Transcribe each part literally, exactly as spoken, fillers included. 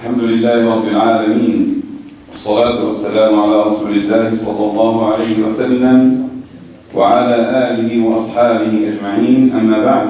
الحمد لله رب العالمين، والصلاة والسلام على رسول الله صلى الله عليه وسلم وعلى آله وأصحابه أجمعين، أما بعد.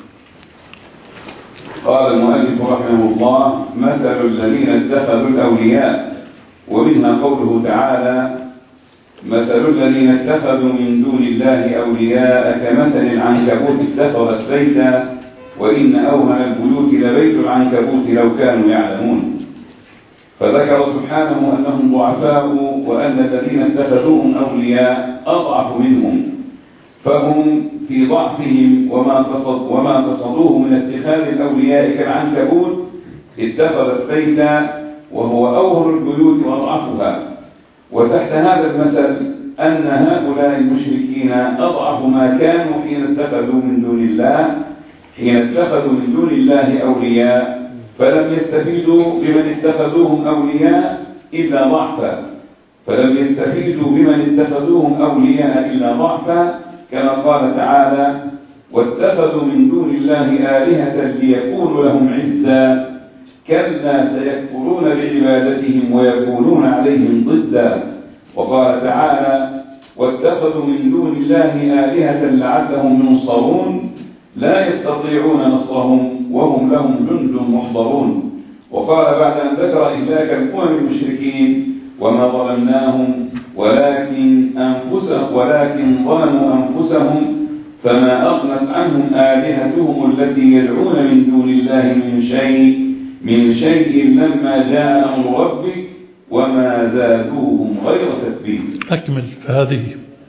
قال المؤلف رحمه الله: مثل الذين اتخذوا الأولياء، ومنها قوله تعالى: مثل الذين اتخذوا من دون الله أولياء كمثل العنكبوت اتخذت بيتا وإن أوهن البيوت لبيت العنكبوت لو كانوا يعلمون. فذكر سبحانه أنهم ضعفاء، وأن الذين اتخذوهم أولياء أضعف منهم، فهم في ضعفهم وما قصد وما قصدوه من اتخاذ الأولياء كالعنكبوت اتخذت بيتا وهو أوهن البيوت وأضعفها. وتحت هذا المثل أن هؤلاء المشركين أضعف ما كانوا حين اتخذوا من دون الله حين اتخذوا من دون الله أولياء، فلم يستفيدوا بمن اتخذوهم أولياء إلا ضعفا فلم يستفيدوا بمن اتخذوهم أولياء إلا ضعفا كما قال تعالى: واتخذوا من دون الله آلهة ليكونوا لهم عزا كلا سيكفرون بعبادتهم ويكونون عليهم ضدا. وقال تعالى: واتخذوا من دون الله آلهة لعلهم ينصرون لا يستطيعون نصرهم وهم لهم جند محضرون. وقال بعد أن ذكر إهلاك الأمم المشركين: وما ظلمناهم ولكن أنفسهم ولكن ظلموا أنفسهم فما أغنت عنهم آلهتهم التي يدعون من دون الله من شيء من شيء لما جاء أمر ربك وما زادوهم غير تتبيب. أكمل هذه.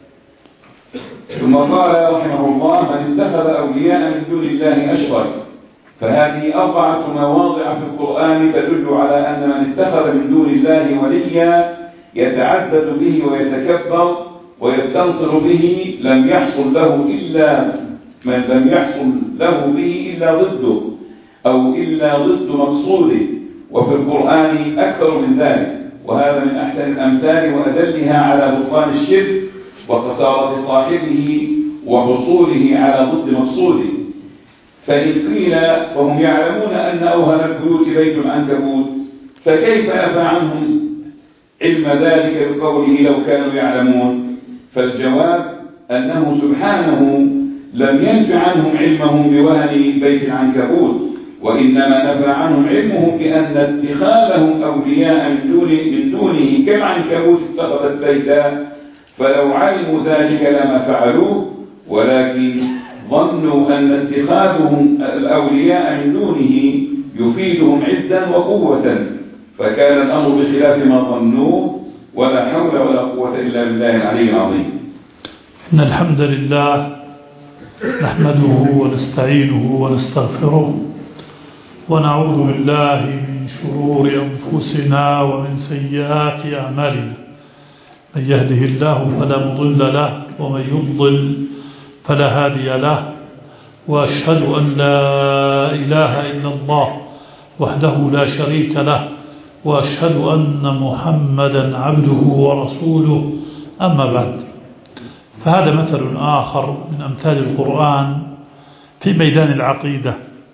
ثم قال رحمه الله: من اتخذ أولياء من دون الله أشرك. فهذه أربعة مواضع في القرآن تدل على أن من اتخذ من دون الله وليا يتعزز به ويتكبر ويستنصر به لم يحصل له إلا من لم يحصل له به إلا ضده أو إلا ضد مقصوده، وفي القرآن أكثر من ذلك، وهذا من أحسن الأمثال وأدلها على بطلان الشرك وخسارة صاحبه وحصوله على ضد مقصوده. فإن قيل فهم يعلمون أن أوهن البيوت بيت العنكبوت، فكيف نفى عنهم علم ذلك بقوله لو كانوا يعلمون؟ فالجواب أنه سبحانه لم ينف عنهم علمهم بوهن بيت العنكبوت، وإنما نفى عنهم علمهم بأن اتخاذهم أولياء من دون من دونه كالعنكبوت اتخذت بيتا، فلو علموا ذلك لما فعلوه، ولكن ظنوا أن اتخاذهم الأولياء من دونه يفيدهم عزا وقوة، فكان الأمر بخلاف ما ظنوه، ولا حول ولا قوة إلا بالله العلي العظيم. إن الحمد لله نحمده ونستعينه ونستغفره، ونعوذ بالله من شرور أنفسنا ومن سيئات أعمالنا. من يهده الله فلا مضل له، ومن يضلل فلا هادي له، وأشهد أن لا إله إلا الله وحده لا شريك له، وأشهد أن محمدا عبده ورسوله. أما بعد، فهذا مثل آخر من أمثال القرآن في ميدان العقيدة.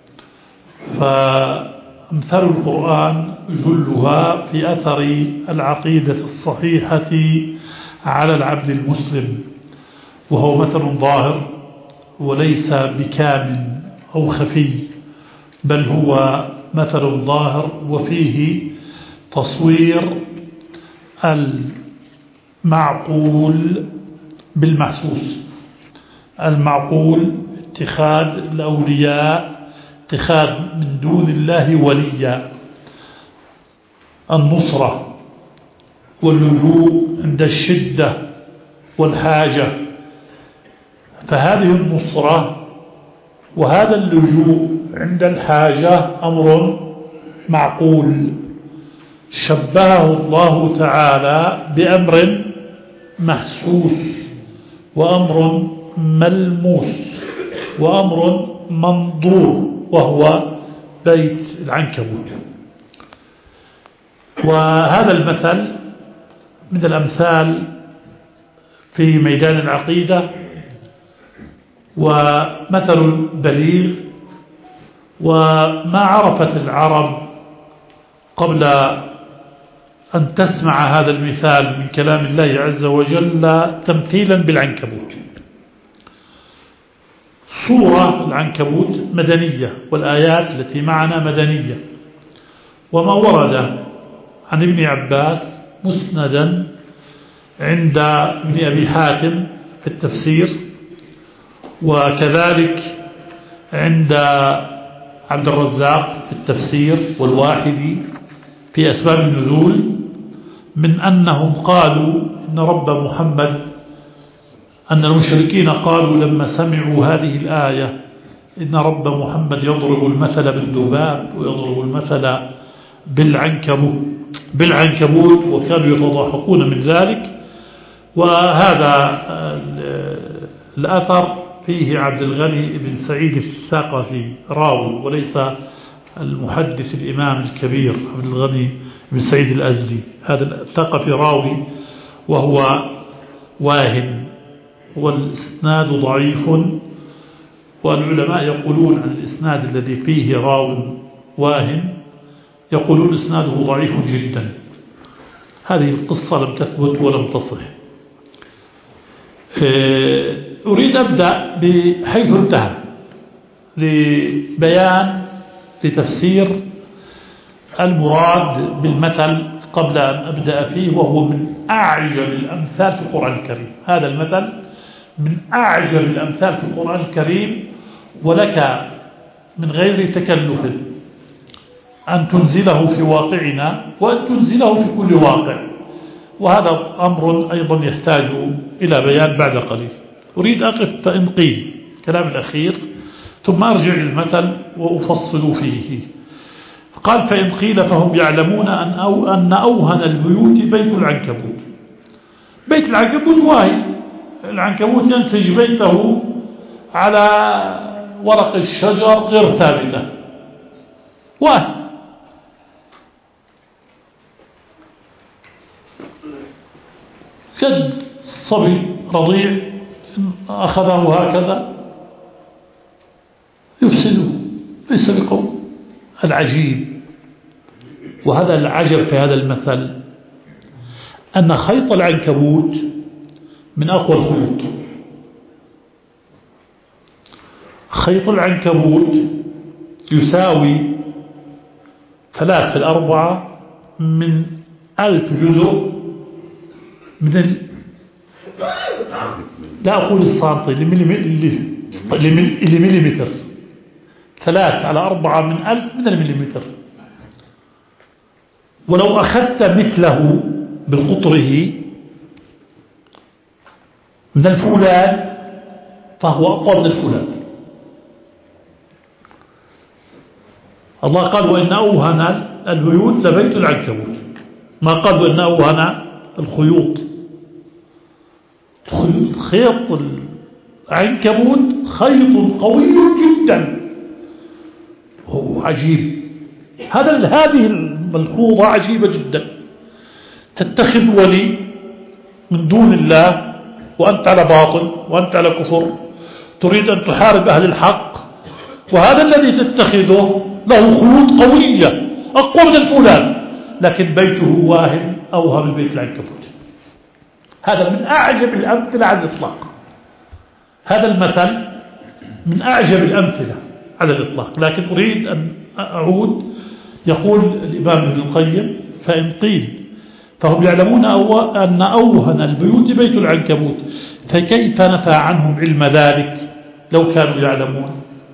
فأمثال القرآن جلها في أثر العقيدة الصحيحة على العبد المسلم، وهو مثل ظاهر وليس بكامن أو خفي، بل هو مثل ظاهر وفيه تصوير المعقول بالمحسوس. المعقول اتخاذ الأولياء، اتخاذ من دون الله وليا، النصرة واللجوء عند الشدة والحاجة. فهذه النصرة وهذا اللجوء عند الحاجة أمر معقول، شبهه الله تعالى بأمر محسوس وأمر ملموس وأمر منظور، وهو بيت العنكبوت. وهذا المثل من الأمثال في ميدان العقيدة، ومثل بليغ. وما عرفت العرب قبل أن تسمع هذا المثال من كلام الله عز وجل تمثيلا بالعنكبوت. سورة العنكبوت مدنية، والآيات التي معنا مدنية، وما ورد عن ابن عباس مسندا عند ابن أبي حاتم في التفسير، وكذلك عند عبد الرزاق في التفسير والواحدي في أسباب النزول، من أنهم قالوا إن رب محمد، أن المشركين قالوا لما سمعوا هذه الآية إن رب محمد يضرب المثل بالذباب ويضرب المثل بالعنكبوت بالعنكبوت وكانوا يتضاحكون من ذلك. وهذا الأثر فيه عبد الغني بن سعيد الثقفي راوي، وليس المحدث الإمام الكبير عبد الغني بن سعيد الأزدي. هذا الثقفي راوي وهو واهن، والإسناد ضعيف، والعلماء يقولون عن الإسناد الذي فيه راو واهن يقولون إسناده ضعيف جدا. هذه القصة لم تثبت ولم تصح. أريد أبدأ بحيث انتهى لبيان لتفسير المراد بالمثل قبل أن أبدأ فيه، وهو من أعجب الأمثال في القرآن الكريم. هذا المثل من أعجب الأمثال في القرآن الكريم، ولك من غير تكلف أن تنزله في واقعنا وأن تنزله في كل واقع، وهذا أمر أيضا يحتاج إلى بيان بعد قليل. أريد أقف فإن قيل كلام الأخير ثم أرجع للمثل وأفصل فيه. قال فإن قيل فهم يعلمون أن, أو أن أوهن البيوت بيت العنكبوت. بيت العنكبوت واهي، العنكبوت ينتج بيته على ورق الشجر غير ثابتة، واهي. كد صبي رضيع أخذه هكذا يفسده، ليس بقول. العجيب وهذا العجب في هذا المثل أن خيط العنكبوت من أقوى الخيوط. خيط العنكبوت يساوي ثلاث في الأربعة من ألف جزء من ال... لا أقول السنتي لمليمتر، ثلاث على أربعة من ألف من المليمتر. ولو أخذت مثله بالقطره من الفولاد فهو أقوى من الفولاد. الله قال وإن أوهن البيوت لبيت العنكبوت، ما قال وإن أوهن الخيوط. خيط العنكبوت خيط قوي جدا، هو عجيب. هذا هذه الملحوظة عجيبة جدا. تتخذ ولي من دون الله وأنت على باطل وأنت على كفر، تريد أن تحارب أهل الحق، وهذا الذي تتخذه له خيوط قوية أقوى من الفولاد، لكن بيته واهن أوهى من بيت العنكبوت. هذا من أعجب الأمثلة على الإطلاق. هذا المثل من أعجب الأمثلة على الإطلاق. لكن أريد أن أعود. يقول الإمام ابن القيم فإن قيل فهم يعلمون أن أوهن البيوت بيت العنكبوت، فكيف نفى عنهم علم ذلك لو كانوا يعلمون؟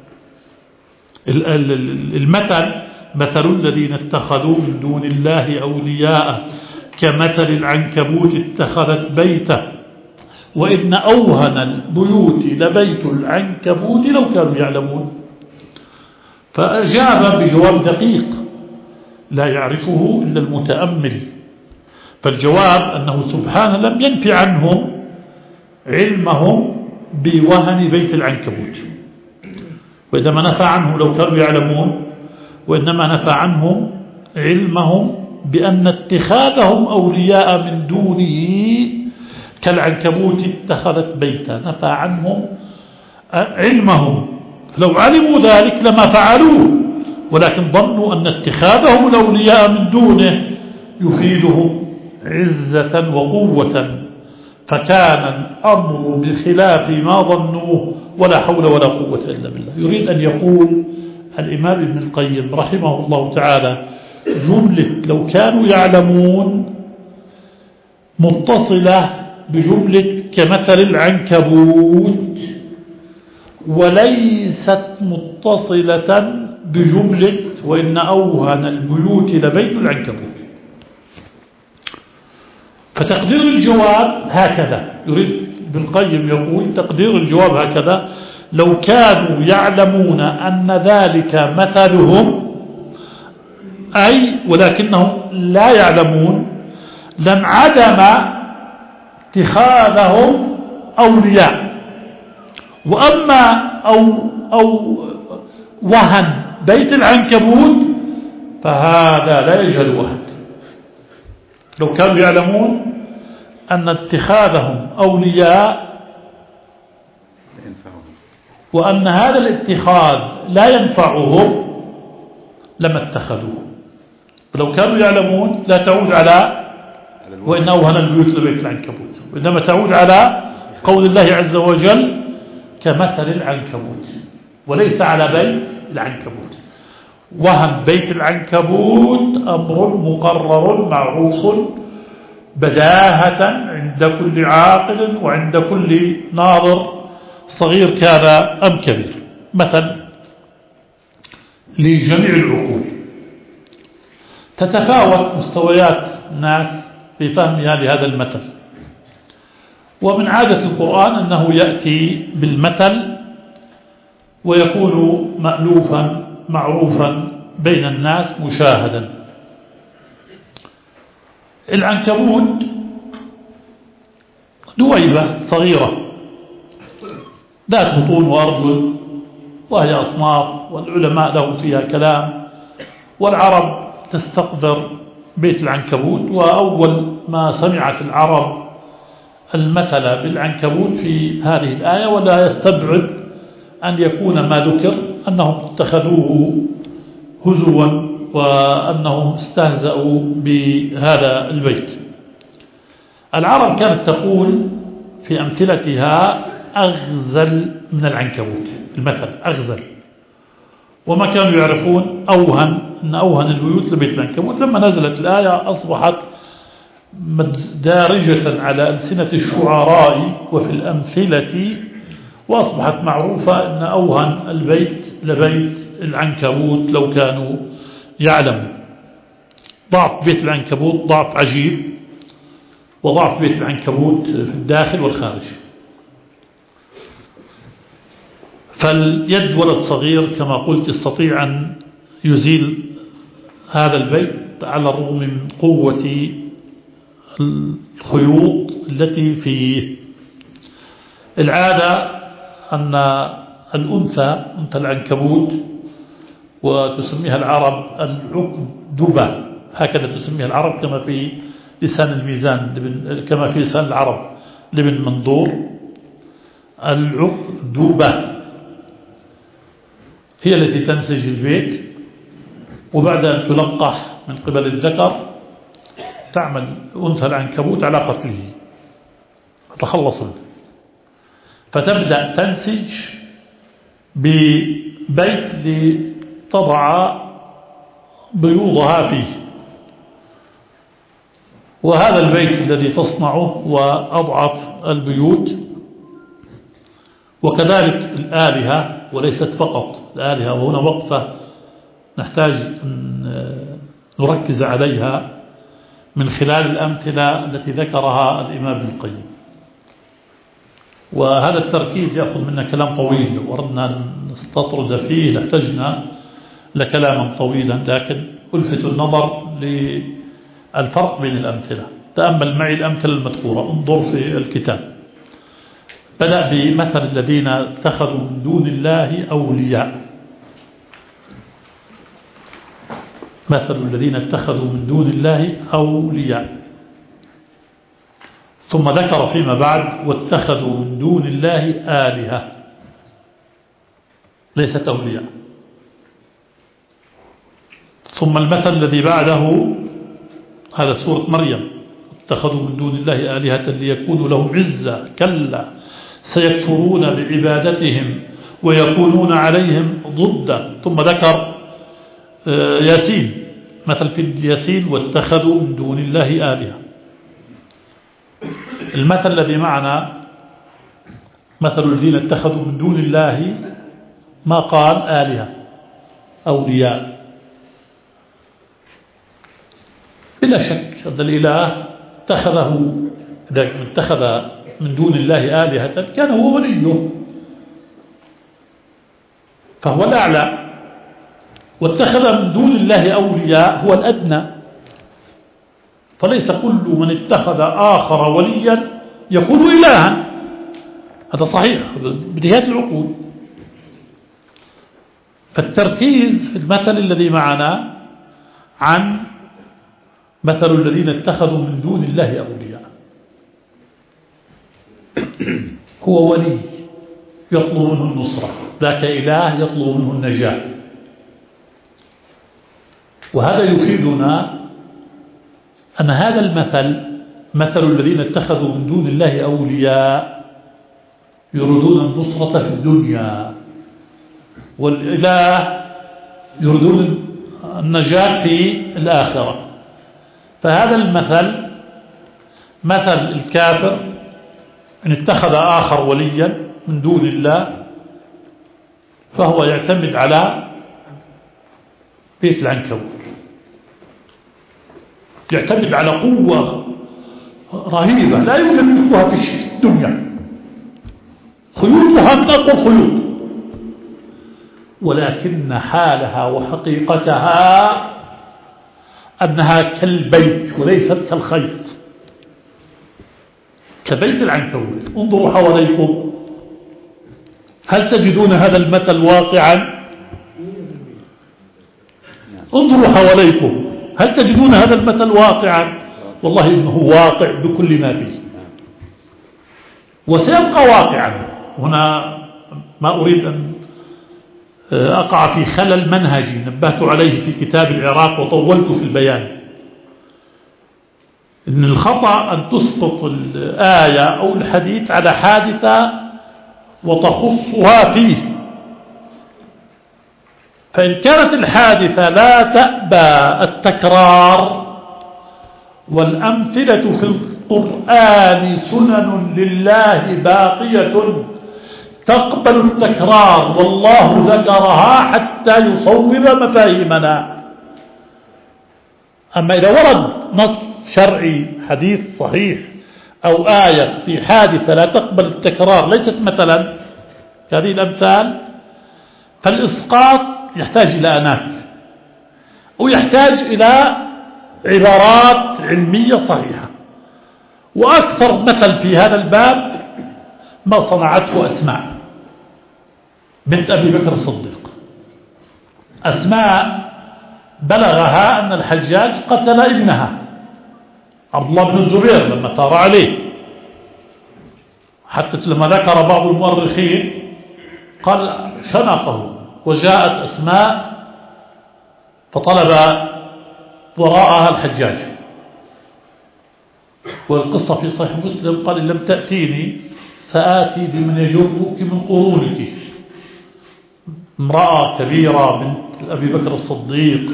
المثل مثل الذين اتخذوا من دون الله أولياء كمثل العنكبوت اتخذت بيته وإن أوهن البيوت لبيت العنكبوت لو كانوا يعلمون. فأجاب بجواب دقيق لا يعرفه إلا المتأمل. فالجواب أنه سبحانه لم ينفي عنهم علمهم بوهن بيت العنكبوت، وإنما نفى عنه لو كانوا يعلمون، وإنما نفى عنهم علمهم بأن اتخاذهم أولياء من دونه كالعنكبوت اتخذت بيتا. نفى عنهم علمهم، لو علموا ذلك لما فعلوه، ولكن ظنوا أن اتخاذهم الأولياء من دونه يفيدهم عزة وقوة، فكان الأمر بخلاف ما ظنوه، ولا حول ولا قوة إلا بالله. يريد أن يقول الإمام ابن القيم رحمه الله تعالى جملة لو كانوا يعلمون متصلة بجملة كمثل العنكبوت، وليست متصلة بجملة وإن أوهن البيوت لبيت العنكبوت. فتقدير الجواب هكذا، يريد ابن القيم يقول تقدير الجواب هكذا: لو كانوا يعلمون أن ذلك مثلهم، أي ولكنهم لا يعلمون، لانعدم اتخاذهم أولياء. وأما أو, أو وهن بيت العنكبوت فهذا لا يجهل وهن. لو كانوا يعلمون أن اتخاذهم أولياء وأن هذا الاتخاذ لا ينفعهم لما اتخذوه. ولو كانوا يعلمون لا تعود على وإن أوهن البيوت لبيت العنكبوت، وإنما تعود على قول الله عز وجل كمثل العنكبوت، وليس على بيت العنكبوت. وهم بيت العنكبوت أمر مقرر معروف بداهة عند كل عاقل وعند كل ناظر، صغير كان أم كبير، مثل لجميع العقول. تتفاوت مستويات الناس في فهمها لهذا المثل، ومن عادة القرآن أنه يأتي بالمثل ويكون مألوفا معروفا بين الناس مشاهدا. العنكبوت دويبة صغيرة ذات بطون وأرجل، وهي أصناف، والعلماء لهم فيها كلام، والعرب تستقدر بيت العنكبوت. وأول ما سمعت العرب المثل بالعنكبوت في هذه الآية، ولا يستبعد أن يكون ما ذكر أنهم اتخذوه هزوا وأنهم استهزأوا بهذا البيت. العرب كانت تقول في أمثلتها أغزل من العنكبوت، المثل أغزل، وما كانوا يعرفون أوهن أن أوهن البيوت لبيت العنكبوت. لما نزلت الآية أصبحت دارجة على ألسنة الشعراء وفي الأمثلة، وأصبحت معروفة أن أوهن البيت لبيت العنكبوت لو كانوا يعلمون. ضعف بيت العنكبوت ضعف عجيب، وضعف بيت العنكبوت في الداخل والخارج. فاليد ولد صغير كما قلت يستطيع أن يزيل هذا البيت على الرغم من قوة الخيوط التي فيه. العادة أن الأنثى أنثى العنكبوت، وتسميها العرب العقدبة، هكذا تسميها العرب كما في لسان الميزان، كما في لسان العرب لابن منظور. العقدبة هي التي تنسج البيت، وبعد أن تلقح من قبل الذكر تعمل أنثى العنكبوت على قتله، تخلص منه، فتبدأ تنسج ببيت لتضع بيوضها فيه. وهذا البيت الذي تصنعه هو أضعف البيوت. وكذلك الآلهة، وليست فقط الآلهة، وهنا وقفة نحتاج أن نركز عليها من خلال الأمثلة التي ذكرها الإمام ابن القيم. وهذا التركيز يأخذ منا كلام طويل، لو أردنا نستطرد فيه لاحتجنا لكلاما طويلا، لكن ألفت النظر للفرق بين الأمثلة. تأمل معي الأمثلة المذكورة، انظر في الكتاب. بدأ بمثل الذين اتخذوا من دون الله أولياء، مثل الذين اتخذوا من دون الله أولياء، ثم ذكر فيما بعد واتخذوا من دون الله آلهة ليست أولياء. ثم المثل الذي بعده هذا سورة مريم اتخذوا من دون الله آلهة ليكونوا لهم عزة كلا سيكفرون بعبادتهم ويكونون عليهم ضدا. ثم ذكر ياسين مثل في ياسين واتخذوا من دون الله آلهة. المثل الذي معنا مثل الذين اتخذوا من دون الله ما قال آلهة أولياء. بلا شك أن الإله اتخذه اتخذ من دون الله آلهة كان هو وليه فهو الأعلى، واتخذ من دون الله أولياء هو الأدنى. فليس كل من اتخذ آخر وليا يكون إلها، هذا صحيح بديهيات العقول. فالتركيز في المثل الذي معنا عن مثل الذين اتخذوا من دون الله أولياء، هو ولي يطلب منه النصرة، ذاك إله يطلب منه النجاة. وهذا يفيدنا أن هذا المثل مثل الذين اتخذوا من دون الله أولياء يريدون النصرة في الدنيا، والإله يريدون النجاة في الآخرة. فهذا المثل مثل الكافر إن اتخذ آخر وليا من دون الله فهو يعتمد على بيت العنكبوت، يعتمد على قوة رهيبة لا يوجد مثلها في الدنيا، خيوطها من أقوى الخيوط، ولكن حالها وحقيقتها أنها كالبيت وليست كالخيط، كبيت العنكبوت. انظروا حواليكم، هل تجدون هذا المثل واقعا؟ انظروا حواليكم، هل تجدون هذا المثل واقعا؟ والله إنه واقع بكل ما فيه وسيبقى واقعا. هنا ما أريد أن أقع في خلل منهجي نبهت عليه في كتاب العراق وطولت في البيان، إن الخطأ أن تسقط الآية أو الحديث على حادثة وتخصها فيه. فإن كانت الحادثة لا تأبى التكرار، والأمثلة في القرآن سنن لله باقية تقبل التكرار، والله ذكرها حتى يصوب مفاهيمنا. أما إذا ورد نص شرعي حديث صحيح أو آية في حادثة لا تقبل التكرار ليست مثلا هذه الأمثال، فالإسقاط يحتاج إلى أنات ويحتاج إلى عبارات علمية صحيحة. وأكثر مثل في هذا الباب ما صنعته أسماء بنت أبي بكر الصديق. أسماء بلغها أن الحجاج قتل ابنها عبد الله بن الزبير لما ثار عليه، حتى لما ذكر بعض المؤرخين قال شنقه، وجاءت أسماء فطلب وراءها الحجاج. والقصة في صحيح مسلم قال إن لم تأتيني سآتي بمن يجرك من قرونك. امرأة كبيرة بنت أبي بكر الصديق،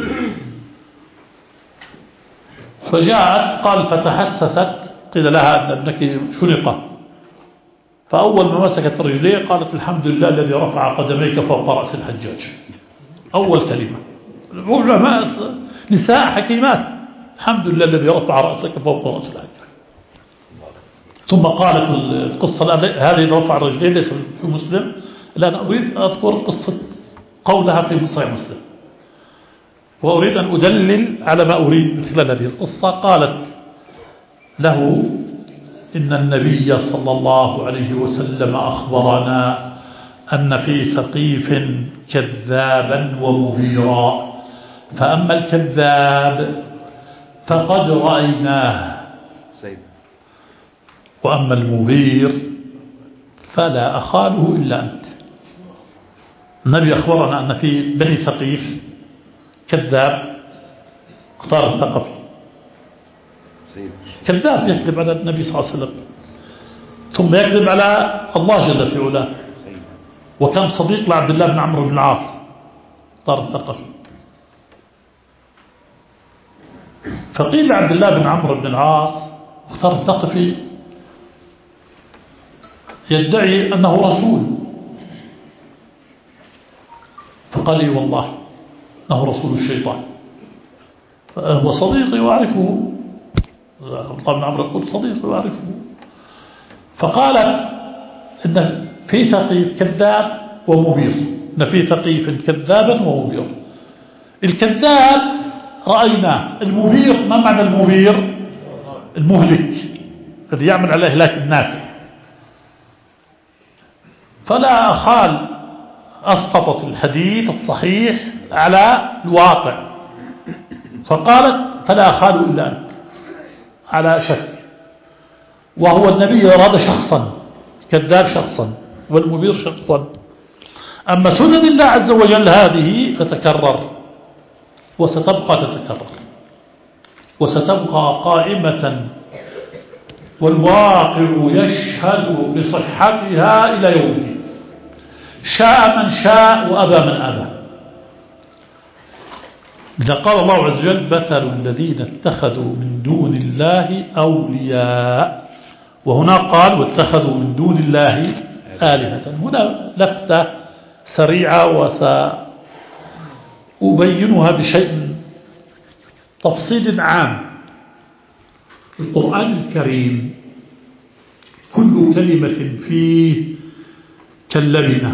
فجاءت قال فتحسست قيل لها أن ابنك شنق، فأول ما مسكت رجليه قالت الحمد لله الذي رفع قدميك فوق رأس الحجاج. أول كلمة. علماء نساء حكيمات، الحمد لله الذي رفع رأسك فوق رأس الحجاج. ثم قالت القصة هذه رفع رجليه ليس في مسلم، لا أنا أريد أذكر قصة قولها في صحيح مسلم، وأريد أن أدلل على ما أريد من خلال هذه القصة. قالت له إن النبي صلى الله عليه وسلم أخبرنا أن في ثقيف كذابا ومبيرا، فأما الكذاب فقد رأيناه، وأما المبير فلا أخاله إلا أنت. النبي أخبرنا أن في بني ثقيف كذاب اختار الثقفي. كذاب يكذب على النبي صلى الله عليه وسلم، ثم يكذب على الله جل في علاه، وكان صديق لعبد الله بن عمرو بن العاص. اختار الثقفي. فقيل لعبد الله بن عمرو بن العاص اختار الثقفي يدعي أنه رسول، فقال لي والله أنه رسول الشيطان، فهو صديقي وأعرفه. الله بن عمرو يقول صديقي وأعرفه. فقال إن في ثقيف كذاب ومبير، إن في ثقيف كذابا ومبير. الكذاب رأيناه، المبير ما معنى المبير؟ المهلك الذي يعمل على إهلاك الناس. فلا أخال أسقطت الحديث الصحيح على الواقع، فقالت فلا أخال إلا أنت على شك، وهو النبي أراد شخصا، كذاب شخصا والمبير شخصا. أما سنن الله عز وجل هذه تتكرر وستبقى تتكرر وستبقى قائمة، والواقع يشهد بصحتها إلى يوم الدين، شاء من شاء وأبى من أبى. إذا قال الله عز وجل مثل الذين اتخذوا من دون الله أولياء، وهنا قال واتخذوا من دون الله آلهة. هنا لفتة سريعة وسأبينها بشيء تفصيل عام. القرآن الكريم كل كلمة فيه كاللبنة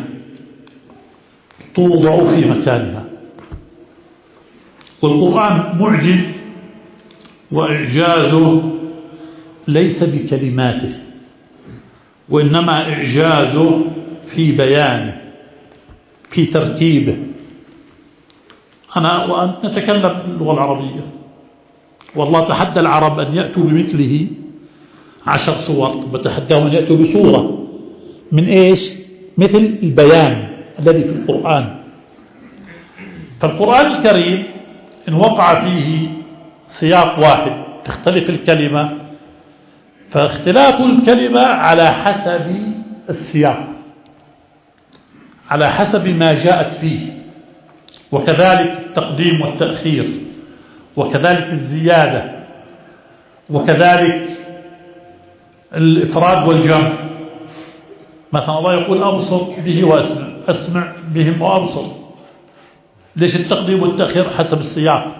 توضع في مكانها، والقرآن معجز، وإعجازه ليس بكلماته، وإنما إعجازه في بيانه، في ترتيبه. أنا وأنت نتكلم باللغة العربية، والله تحدى العرب أن يأتوا بمثله عشر صور، بتحداهم أن يأتوا بصورة من إيش؟ مثل البيان الذي في القرآن. فالقرآن الكريم إن وقع فيه سياق واحد تختلف الكلمة، فاختلاف الكلمة على حسب السياق، على حسب ما جاءت فيه، وكذلك التقديم والتأخير، وكذلك الزيادة، وكذلك الإفراد والجمع. مثلا الله يقول أبصر به وأسمع، أسمع بهم وأبصر. ليش التقديم والتأخير؟ حسب السياق.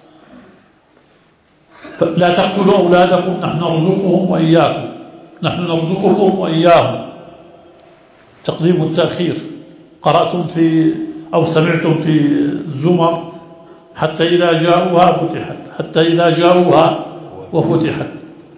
لا تقتلوا أولادكم نحن نرزقهم وإياكم، نحن نرزقهم وإياهم. تقديم والتأخير. قرأتم في أو سمعتم في الزمر حتى إذا جاءوها فتحت، حتى إذا جاءوها وفتحت.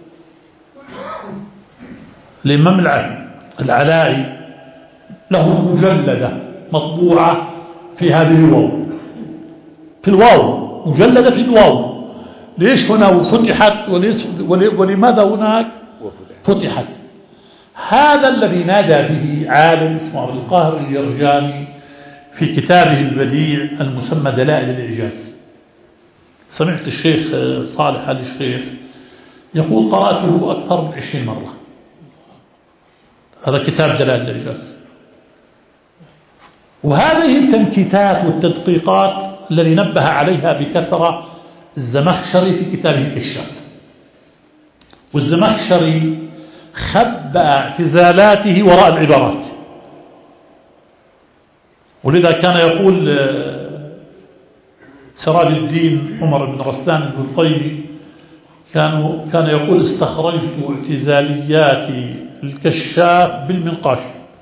الإمام العلائي له مجلدة مطبوعة في هذه الواو، في الواو مجلدة في الواو. ليش هنا فتحت ولماذا هناك فتحت؟ هذا الذي نادى به عالم اسمه عبد القاهر الجرجاني في كتابه البديع المسمى دلائل الإعجاز. سمعت الشيخ صالح آل الشيخ يقول قرأته أكثر من عشرين مرة. هذا كتاب دلائل الإعجاز. وهذه التنكيتات والتدقيقات الذي نبه عليها بكثرة الزمخشري في كتابه الكشاف. والزمخشري خبأ اعتزالاته وراء العبارات، ولذا كان يقول سراج الدين عمر بن رسلان البلقيني كانوا كان يقول استخرجت اعتزاليات الكشاف بالمنقاش.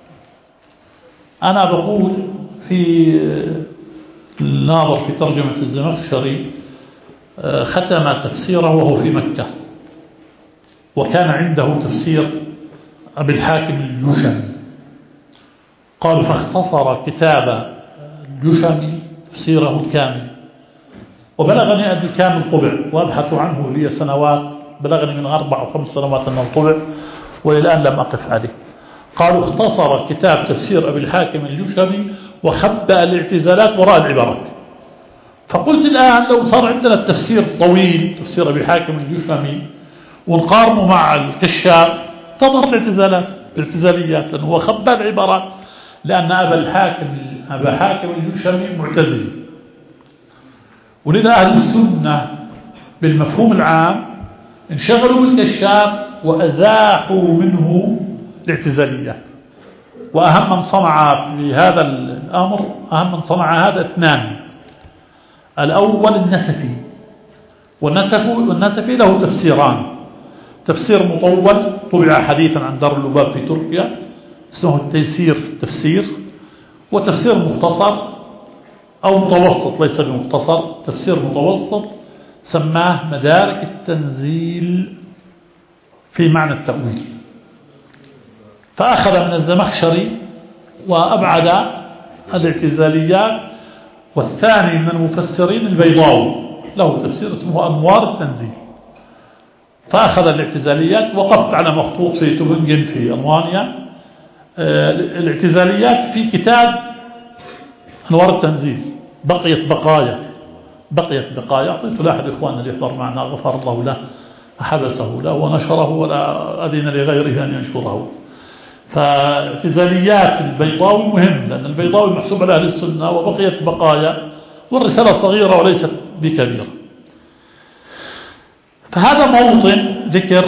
أنا بقول في الناظر في ترجمة الزمخشري ختم تفسيره وهو في مكة، وكان عنده تفسير أبي الحاكم الجشمي. قال فاختصر كتاب الجشمي تفسيره الكامل، وبلغني أن الكامل طبع وأبحث عنه لي سنوات، بلغني من أربع أو خمس سنوات أنه طبع وللآن لم أقف عليه. قالوا اختصر كتاب تفسير أبي الحاكم الجشمي وخبأ الاعتزالات وراء العبارات، فقلت الآن لو صار عندنا التفسير طويل، تفسير أبي حاتم الجشمي، ونقارنه مع الكشاف، تظهر الاعتزالات الاعتزاليات، لأنه هو خبى العبارات، لأن أبا الحاكم أبا حاتم الجشمي معتزلي، ولذا أهل السنة بالمفهوم العام انشغلوا بالكشاف وأزاحوا منه الاعتزاليات. وأهم من صنع في هذا الأمر أهم من صنع هذا اثنان. الأول النسفي، والنسفي له تفسيران: تفسير مطول طبع حديثا عن دار اللباب في تركيا اسمه التيسير في التفسير، وتفسير مختصر أو متوسط ليس بمختصر، تفسير متوسط سماه مدارك التنزيل في معنى التأويل. فأخذ من الزمخشري وأبعد الاعتزاليات. والثاني من المفسرين البيضاوي له تفسير اسمه أنوار التنزيل، فأخذ الاعتزاليات. وقفت على مخطوط في توبنجن في ألمانيا الاعتزاليات في كتاب أنوار التنزيل، بقيت بقايا بقيت بقايا أعطيته لأحد إخواننا اللي يحضر معنا غفر الله له، حبسه له ونشره ولا أذن لغيره أن ينشره. فاعتزاليات البيضاوي مهم، لأن البيضاوي محسوب على أهل السنة وبقيت بقايا، والرسالة صغيرة وليست بكبيرة. فهذا موطن ذكر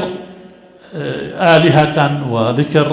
آلهة وذكر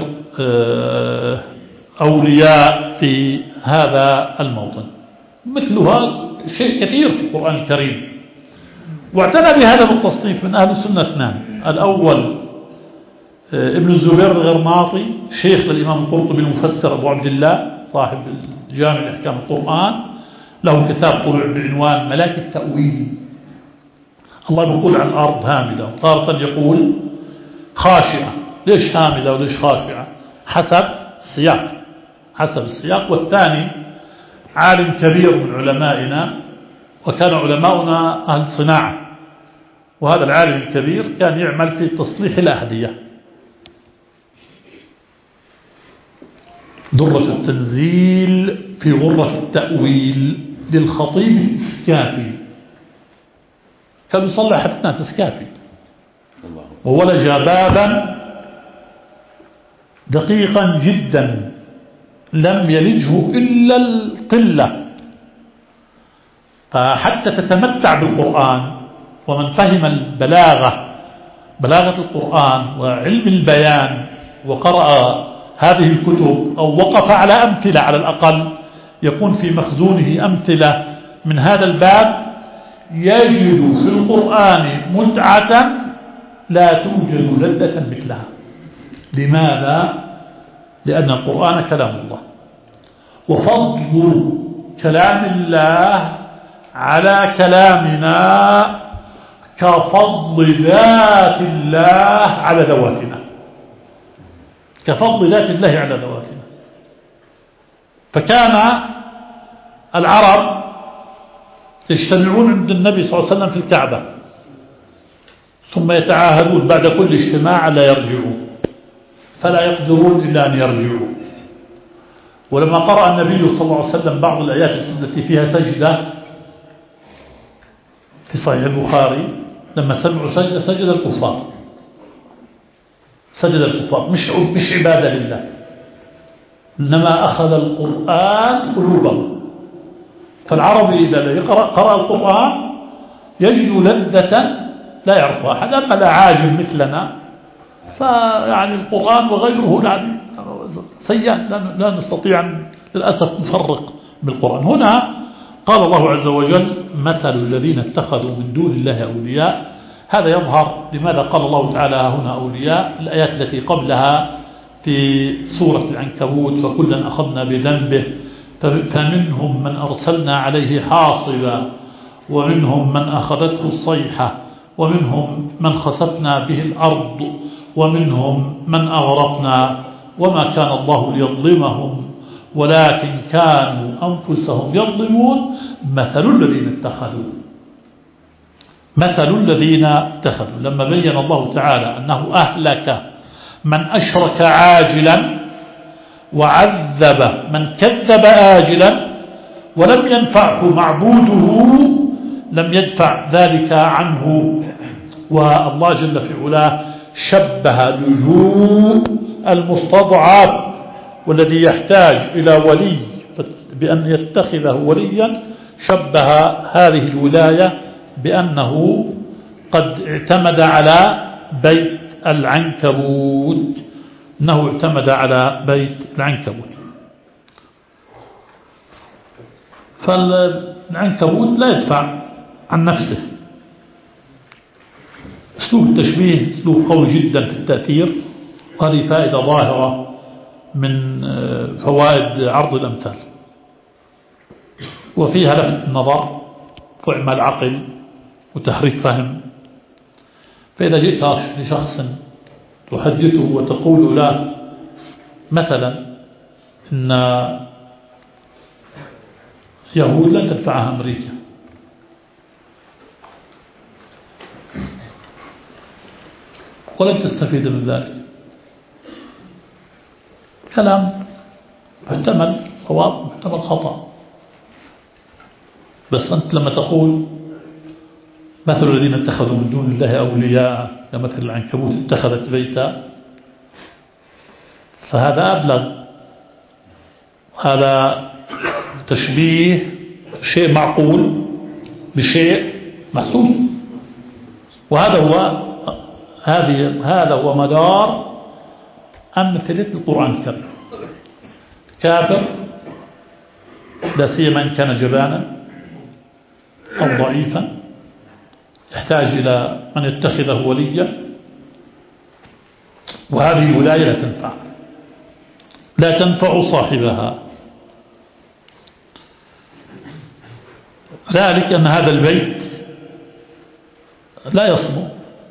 أولياء في هذا الموطن، مثلها شيء كثير في القرآن الكريم. واعتنى بهذا بالتصنيف من أهل السنة اثنان: الأول ابن الزبير الغرناطي شيخ للإمام القرطبي المفسر أبو عبد الله صاحب الجامع لأحكام القرآن، له كتاب طبع بعنوان ملاك التأويل. الله يقول عن الأرض هامدة، وتارة يقول خاشعة. ليش هامدة وليش خاشعة؟ حسب السياق حسب السياق. والثاني عالم كبير من علمائنا، وكان علماؤنا أهل صناعة، وهذا العالم الكبير كان يعمل في تصليح الأحذية. درة التنزيل في غرة التأويل للخطيب الإسكافي، كان يصلح حتى ناس إسكافي، وولج بابا دقيقا جدا لم يلجه إلا القلة. فحتى تتمتع بالقرآن، ومن فهم البلاغة بلاغة القرآن وعلم البيان وقرأ هذه الكتب أو وقف على أمثلة على الأقل يكون في مخزونه أمثلة من هذا الباب، يجد في القرآن متعة لا توجد لذة مثلها. لماذا؟ لأن القرآن كلام الله، وفضل كلام الله على كلامنا كفضل ذات الله على ذواتنا كفضل ذات الله على ذواتنا. فكان العرب يجتمعون عند النبي صلى الله عليه وسلم في الكعبة، ثم يتعاهدون بعد كل اجتماع لا يرجعون، فلا يقدرون إلا أن يرجعوا. ولما قرأ النبي صلى الله عليه وسلم بعض الآيات التي فيها سجدة في صحيح البخاري، لما سمعوا سجدة سجد الكفار سجد الكفار مش مش عبادة لله، إنما أخذ القرآن قلوبهم. فالعربي إذا يقرأ قرأ القرآن يجد لذة لا يعرفها أحد، أما لا عاجل مثلنا فيعني القرآن وغيره يعني سيئا لا نستطيع للأسف نفرق بالقرآن. هنا قال الله عز وجل مثل الذين اتخذوا من دون الله أولياء. هذا يظهر لماذا قال الله تعالى هنا أولياء. الآيات التي قبلها في سورة العنكبوت: فكلا أخذنا بذنبه فمنهم من أرسلنا عليه حاصبا ومنهم من أخذته الصيحة ومنهم من خسفنا به الأرض ومنهم من أغرقنا وما كان الله ليظلمهم ولكن كانوا أنفسهم يظلمون مثل الذين اتخذوا مثل الذين اتخذوا لما بين الله تعالى أنه أهلك من أشرك عاجلا وعذب من كذب آجلا، ولم ينفعه معبوده لم يدفع ذلك عنه. والله جل في علاه شبه لجوء المستضعف والذي يحتاج إلى ولي بأن يتخذه وليا، شبه هذه الولاية بأنه قد اعتمد على بيت العنكبوت، أنه اعتمد على بيت العنكبوت. فالعنكبوت لا يدفع عن نفسه. أسلوب التشبيه أسلوب قوي جدا في التأثير، وهذه فائدة ظاهرة من فوائد عرض الأمثال، وفيها لفت النظر وإعمال عقل وتحريك فهم. فإذا جئت لشخص تحدثه وتقول له مثلا إن يهود لن تدفعها أمريكا، ولن تستفيد من ذلك، كلام محتمل صواب محتمل خطأ. بس أنت لما تقول مثل الذين اتخذوا من دون الله أولياء كمثل العنكبوت اتخذت بيتا، فهذا أبلغ، هذا تشبيه شيء معقول بشيء محسوس. وهذا هو هذه هذا هو مدار أمثلة القرآن الكريم. كافر لا سيما إن كان جبانا أو ضعيفا يحتاج إلى من يتخذه وليا، وهذه الولاية لا تنفع لا تنفع صاحبها. ذلك أن هذا البيت لا يصمد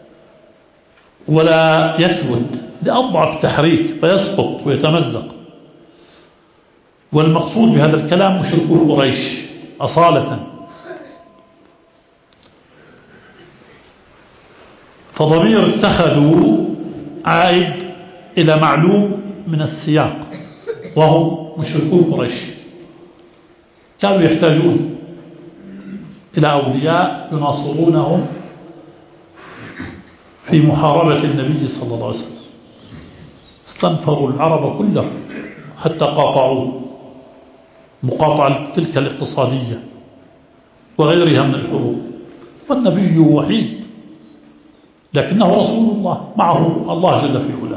ولا يثبت لأضعف تحريك فيسقط ويتمزق. والمقصود بهذا الكلام مشركو قريش أصالة. فضمير اتخذوا عائد إلى معلوم من السياق، وهم مشركو قريش كانوا يحتاجون إلى أولياء يناصرونهم في محاربة النبي صلى الله عليه وسلم. استنفروا العرب كلهم حتى قاطعوا مقاطعة تلك الاقتصادية وغيرها من الحروب، والنبي وحيد لكنه رسول الله معه الله جل في علاه.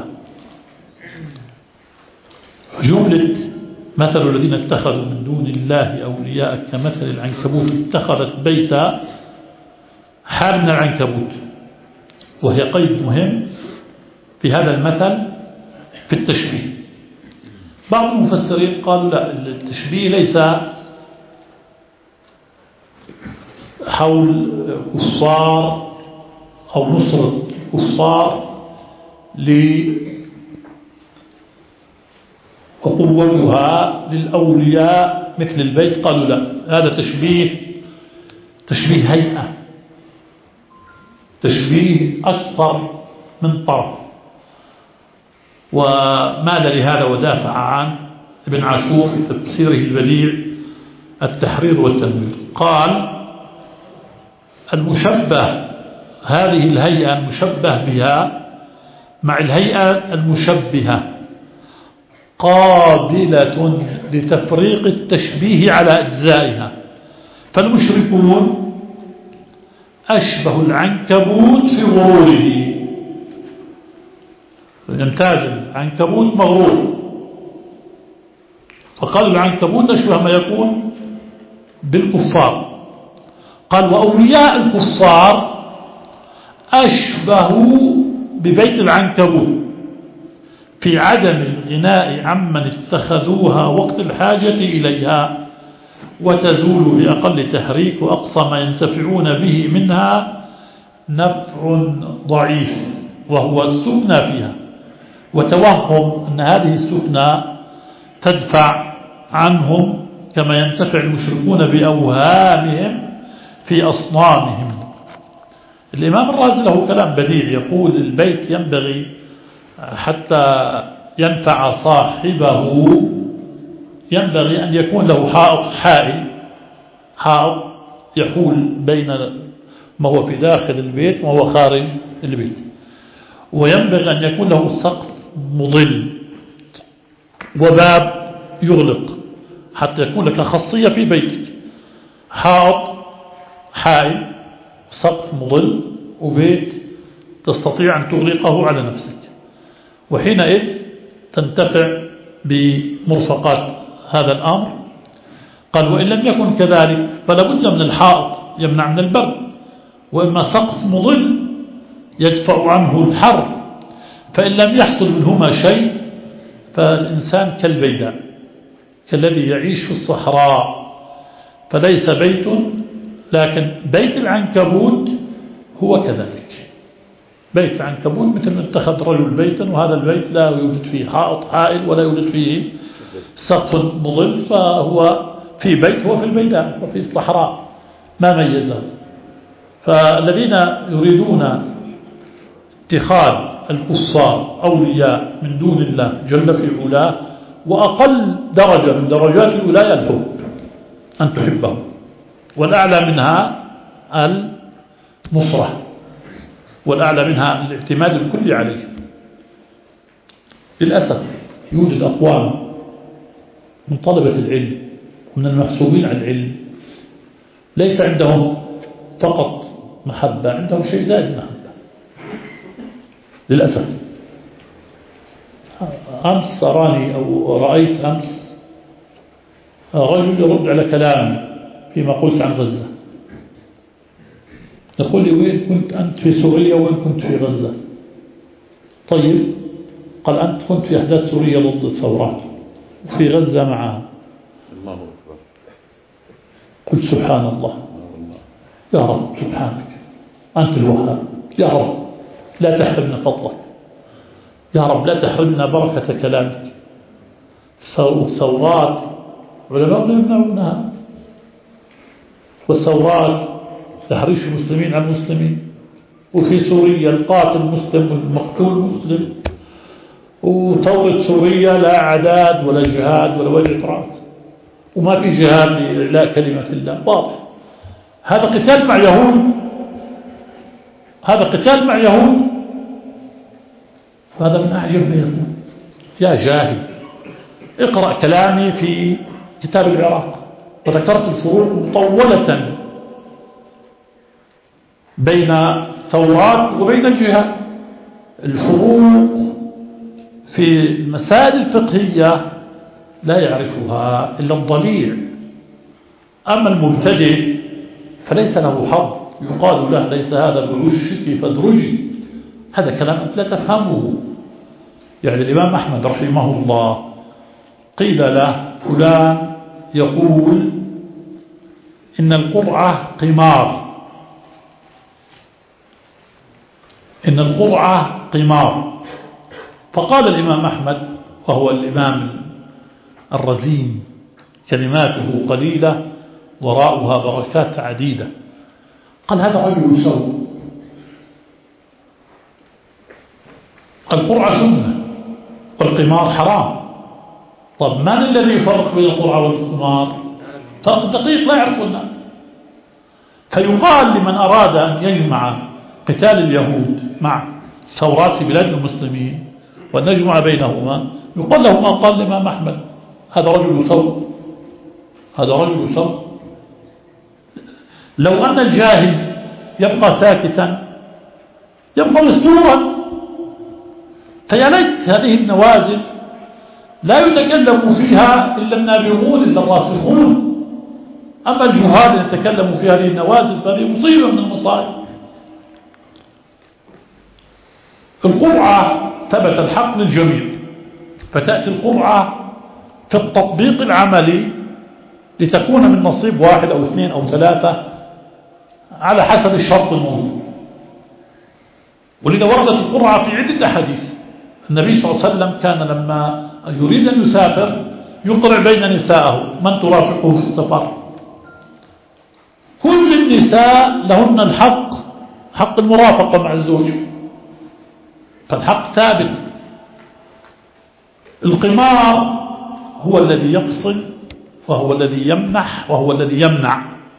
جملة مثل الذين اتخذوا من دون الله أولياء كمثل العنكبوت اتخذت بيتا حال من العنكبوت، وهي قيد مهم في هذا المثل في التشبيه. بعض المفسرين قالوا لا، التشبيه ليس حول كفار أو نصرة كفار وقوتها للأولياء مثل البيت. قالوا لا، هذا تشبيه تشبيه هيئة، تشبيه أكثر من طرف. ومال لهذا ودافع عن ابن عاشور في تفسيره البديع التحرير والتنوير. قال المشبه، هذه الهيئة المشبه بها مع الهيئة المشبهة قابلة لتفريق التشبيه على أجزائها. فالمشركون أشبه العنكبوت في غروره، يمتاز العنكبوت مغرور، فقال العنكبوت أشبه ما يكون بالكفار. قال وأولياء الكفار أشبهوا ببيت العنكبوت في عدم الغناء عمن اتخذوها وقت الحاجة إليها، وتزول بأقل تحريك، وأقصى ما ينتفعون به منها نفع ضعيف وهو السكنى فيها، وتوهم أن هذه السكنى تدفع عنهم كما ينتفع المشركون بأوهامهم في أصنامهم. الإمام الرازي له كلام بديع، يقول البيت ينبغي حتى ينفع صاحبه ينبغي أن يكون له حائط حائل حائط يحول بين ما هو في داخل البيت وما هو خارج البيت. وينبغي أن يكون له سقف مظل وباب يغلق حتى يكون لك خاصية في بيتك. حائط حائل سقف مظل وبيت تستطيع أن تغلقه على نفسك، وحينئذ تنتفع بمرفقات هذا الأمر. قال وإن لم يكن كذلك فلا بد من الحائط يمنع من البرد، وإما سقف مظل يدفع عنه الحر. فإن لم يحصل منهما شيء فالإنسان كالبيداء، كالذي يعيش في الصحراء، فليس بيت، لكن بيت العنكبوت هو كذلك. بيت العنكبوت مثل ما اتخذ رجل بيتا، وهذا البيت لا يوجد فيه حائط حائل ولا يوجد فيه سقف مظل، فهو في بيت، هو في البيداء وفي الصحراء ما ميزه. فالذين يريدون اتخاذ الكفار أولياء من دون الله جل في علاه، وأقل درجة من درجات الولاية الحب، أن تحبهم، والأعلى منها النصرة، والأعلى منها الاعتماد الكلي عليه. للأسف يوجد أقوام من طلبة العلم ومن المحسوبين على العلم ليس عندهم فقط محبة، عندهم شيء زائد محبة للأسف. أمس أراني أو رأيت أمس رجل يرد على كلامي فيما قلت عن غزة، يقول لي وين كنت أنت في سوريا وين كنت في غزة؟ طيب، قال أنت كنت في أحداث سوريا ضد الثورات وفي غزة معها. قلت سبحان الله، يا رب سبحانك أنت الوهاب، يا رب لا تحرمنا فضلك، يا رب لا تحرمنا بركة كلامك. الثورات علماء يمنعونها، والثورات تحريش المسلمين على المسلمين، وفي سوريا القاتل مسلم والمقتول مسلم، وثورة سوريا لا عداد ولا جهاد ولا وجه اعتراض، وما في جهاد لإعلاء كلمة الله، واضح. هذا قتال مع يهود، هذا قتال مع يهود، هذا من أعجب ما يكون. يا جاهل، اقرأ كلامي في كتاب العراق، وذكرت الفروق مطولة بين الثورات وبين الجهاد. الفروق في المسائل الفقهية لا يعرفها إلا الضليع، أما المبتدئ فليس له حظ، يقال له ليس هذا برشك فادرجي، هذا كلام أنت لا تفهمه. يعني الإمام أحمد رحمه الله قيل له فلان يقول إن القرعة قمار، إن القرعة قمار، فقال الإمام أحمد وهو الإمام الرزين كلماته قليلة وراءها بركات عديدة، قال هذا رجل يسوء، القرعة سنة والقمار حرام. طب من الذي يفرق بين القرعة والقمار؟ فرق دقيق لا يعرفه الناس. فيقال لمن أراد أن يجمع قتال اليهود مع ثورات في بلاد المسلمين وأن يجمع بينهما، يقال له ما قال الإمام أحمد، هذا رجل يسوء، هذا رجل يسوء. لو أن الجاهل يبقى ساكتا يبقى مستورا. فيا ليت هذه النوازل لا يتكلم فيها إلا النابغون إلا الراسخون، أما الجهال يتكلموا في هذه النوازل فهذه مصيبة من المصائب. القرعة ثبت الحق للجميع، فتأتي القرعة في التطبيق العملي لتكون من نصيب واحد أو اثنين أو ثلاثة على حسب الشرط الموجود. ولذا وردت القرعة في عدة أحاديث. النبي صلى الله عليه وسلم كان لما يريد أن يسافر يقرع بين نسائه من ترافقه في السفر. كل النساء لهن الحق، حق المرافقة مع الزوج، فالحق ثابت. القمار هو الذي يفصل وهو الذي يمنح وهو الذي يمنع،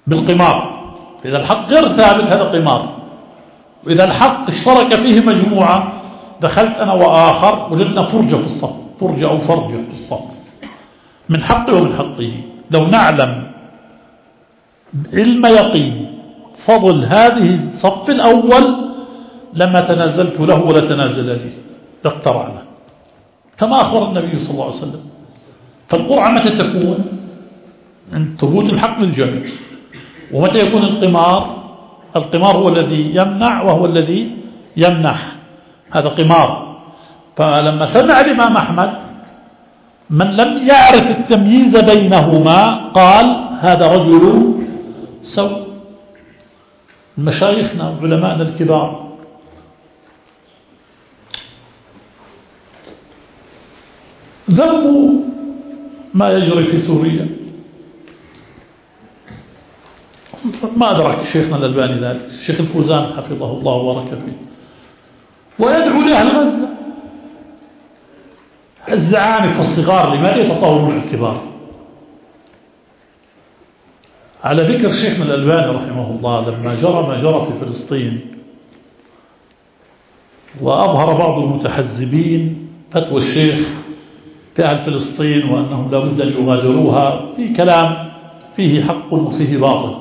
بالقمار. إذا الحق غير ثابت هذا قمار. وإذا الحق اشترك فيه مجموعة، دخلت أنا وآخر وجدنا فرجة في الصف، فرجة أو فرجة في الصف من حقه ومن حقه. لو نعلم علم يقين فضل هذه الصف الأول لما تنازلت له ولا تنازل لي، لاقترعنا كما أخبر النبي صلى الله عليه وسلم. فالقرعة متى تكون؟ عند ثبوت الحق للجميع. ومتى يكون القمار؟ القمار هو الذي يمنع وهو الذي يمنح، هذا قمار. فلما سمع الإمام أحمد من لم يعرف التمييز بينهما قال هذا رجل سوء. مشايخنا وعلماءنا الكبار ذموا ما يجري في سوريا، ما أدرك شيخنا الألباني ذلك، الشيخ الفوزان حفظه الله وبارك فيه، ويدعو لأهل غزة الزعانف الصغار لماذا يتطاولون الكبار. على ذكر شيخنا الألباني رحمه الله، لما جرى ما جرى في فلسطين وأظهر بعض المتحزبين فتوى الشيخ في أهل فلسطين وأنهم لا بد أن يغادروها في كلام فيه حق وفيه باطل،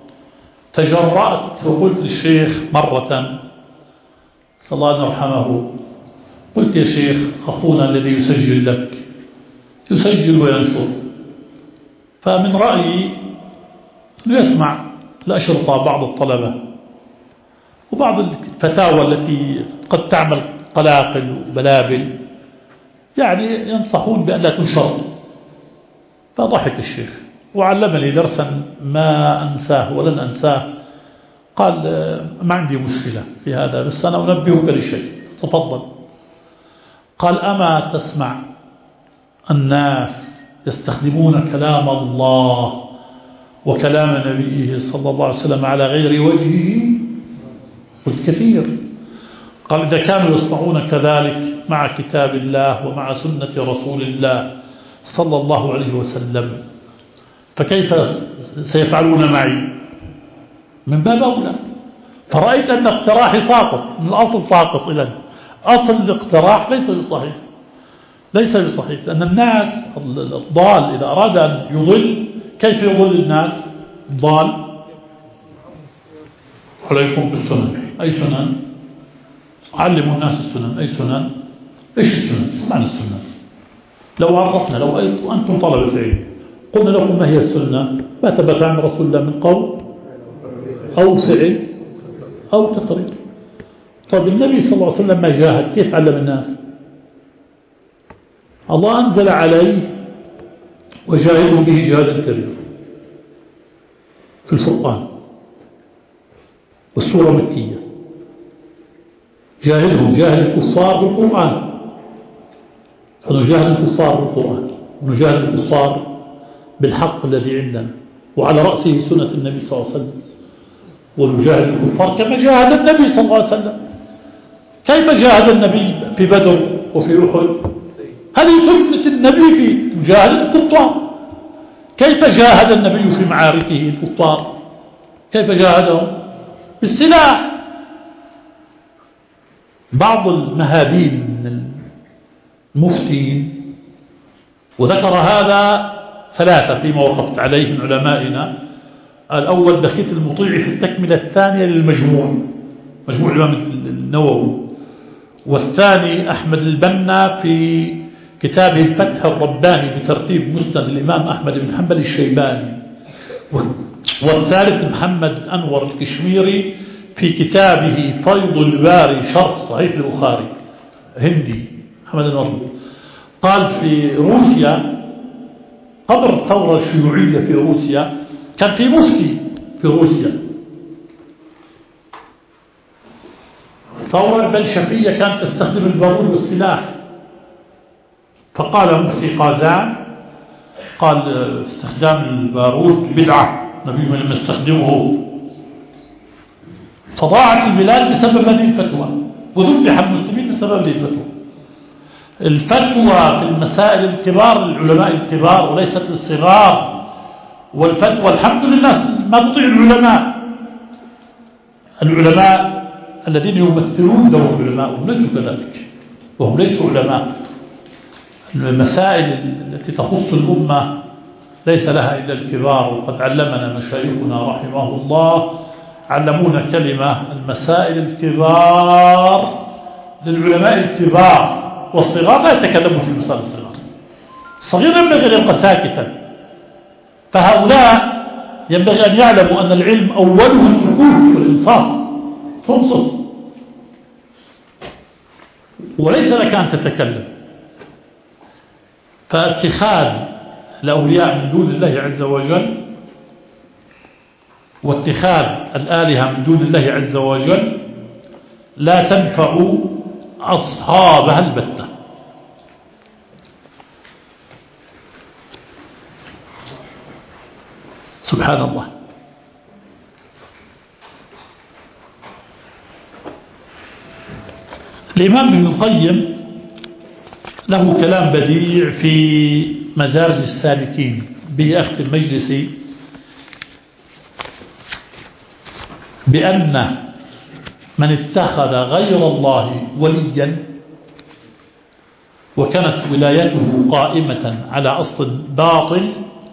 تجرأت وقلت للشيخ مرة صلى الله عليه يرحمه، قلت يا شيخ أخونا الذي يسجل لك يسجل وينشر، فمن رأيي ليسمع الأشرطة بعض الطلبة وبعض الفتاوى التي قد تعمل قلاقل وبلابل، يعني ينصحون بأن لا تنشر. فضحك الشيخ وعلمني درسا ما أنساه ولن أنساه. قال ما عندي مشكلة في هذا، بس أنا أنبهك لشيء، تفضل. قال أما تسمع الناس يستخدمون كلام الله وكلام نبيه صلى الله عليه وسلم على غير وجهه؟ قلت كثير. قال إذا كانوا يصنعون كذلك مع كتاب الله ومع سنة رسول الله صلى الله عليه وسلم فكيف سيفعلون معي؟ من باب أولى. فرأيت أن اقتراحي ساقط من الأصل، ساقط إذن أصل الاقتراح ليس بصحيح، ليس بصحيح، لأن الناس الضال إذا أراد أن يضل كيف يضل الناس؟ ضال عليكم بالسنن. أي سنن؟ علموا الناس السنن. أي سنن؟ إيش السنن؟ معنى السنن؟ لو عرفنا، لو أنتم طلبة علم قلنا لكم ما هي السنة، ما ثبت عن رسول الله من قول أو فعل أو تقرير. طيب النبي صلى الله عليه وسلم ما جاهد كيف علم الناس؟ الله أنزل عليه وجاهدوا به جهادا كبيرا في الفرقان، والسورة مكية. جاهدهم، جاهد الكفار بالقرآن، فنجاهد الكفار بالقرآن ونجاهد الكفار بالحق الذي عندنا وعلى رأسه سنة النبي صلى الله عليه وسلم، ونجاهد الكفار كما جاهد النبي صلى الله عليه وسلم. كيف جاهد النبي في بدر وفي أحد؟ هذه سنة النبي في مجاهدة الكفار. كيف جاهد النبي في معاركه الكفار؟ كيف جاهدهم؟ بالسلاح. بعض المهابيل من المفتين وذكر هذا ثلاثة فيما وقفت عليه من علمائنا. الأول بخيت المطيع في التكملة الثانية للمجموع، مجموع الإمام النووي، والثاني أحمد البنا في كتابه الفتح الرباني بترتيب مسند الإمام أحمد بن حنبل الشيباني، والثالث محمد أنور الكشميري في كتابه فيض الباري شرح صحيح البخاري، هندي محمد أنور. قال في روسيا قبل الثورة الشيوعية في روسيا كان في مفتي في روسيا، الثورة البلشفية كانت تستخدم البارود والسلاح، فقال مفتي قازان قال استخدام البارود بدعة، نبي من لم يستخدمه. فضاعت البلاد بسبب هذه الفتوى وذبح المسلمين بسبب هذه الفتوى. الفتوى في المسائل الكبار للعلماء الكبار وليست للصغار، والفتوى الحمد لله ما تطيع العلماء العلماء الذين يمثلون دور العلماء، وهم ليسوا كذلك، وهم ليسوا علماء. المسائل التي تخص الأمة ليس لها إلا الكبار، وقد علمنا مشايخنا رحمه الله، علمونا كلمة: المسائل الكبار للعلماء الكبار، والصغار لا يتكلمون في مسائل الصغار. الصغير ينبغي أن يبقى ساكتا، فهؤلاء ينبغي أن يعلموا أن العلم أوله السكوت والإنصات، تنصت وليس لك أن تتكلم. فاتخاذ الأولياء من دون الله عز وجل واتخاذ الآلهة من دون الله عز وجل لا تنفع أصحابها البتة. سبحان الله. الإمام ابن القيم له كلام بديع في مدارج السالكين، به أختم مجلسي بأن من اتخذ غير الله وليا وكانت ولايته قائمة على أصل باطل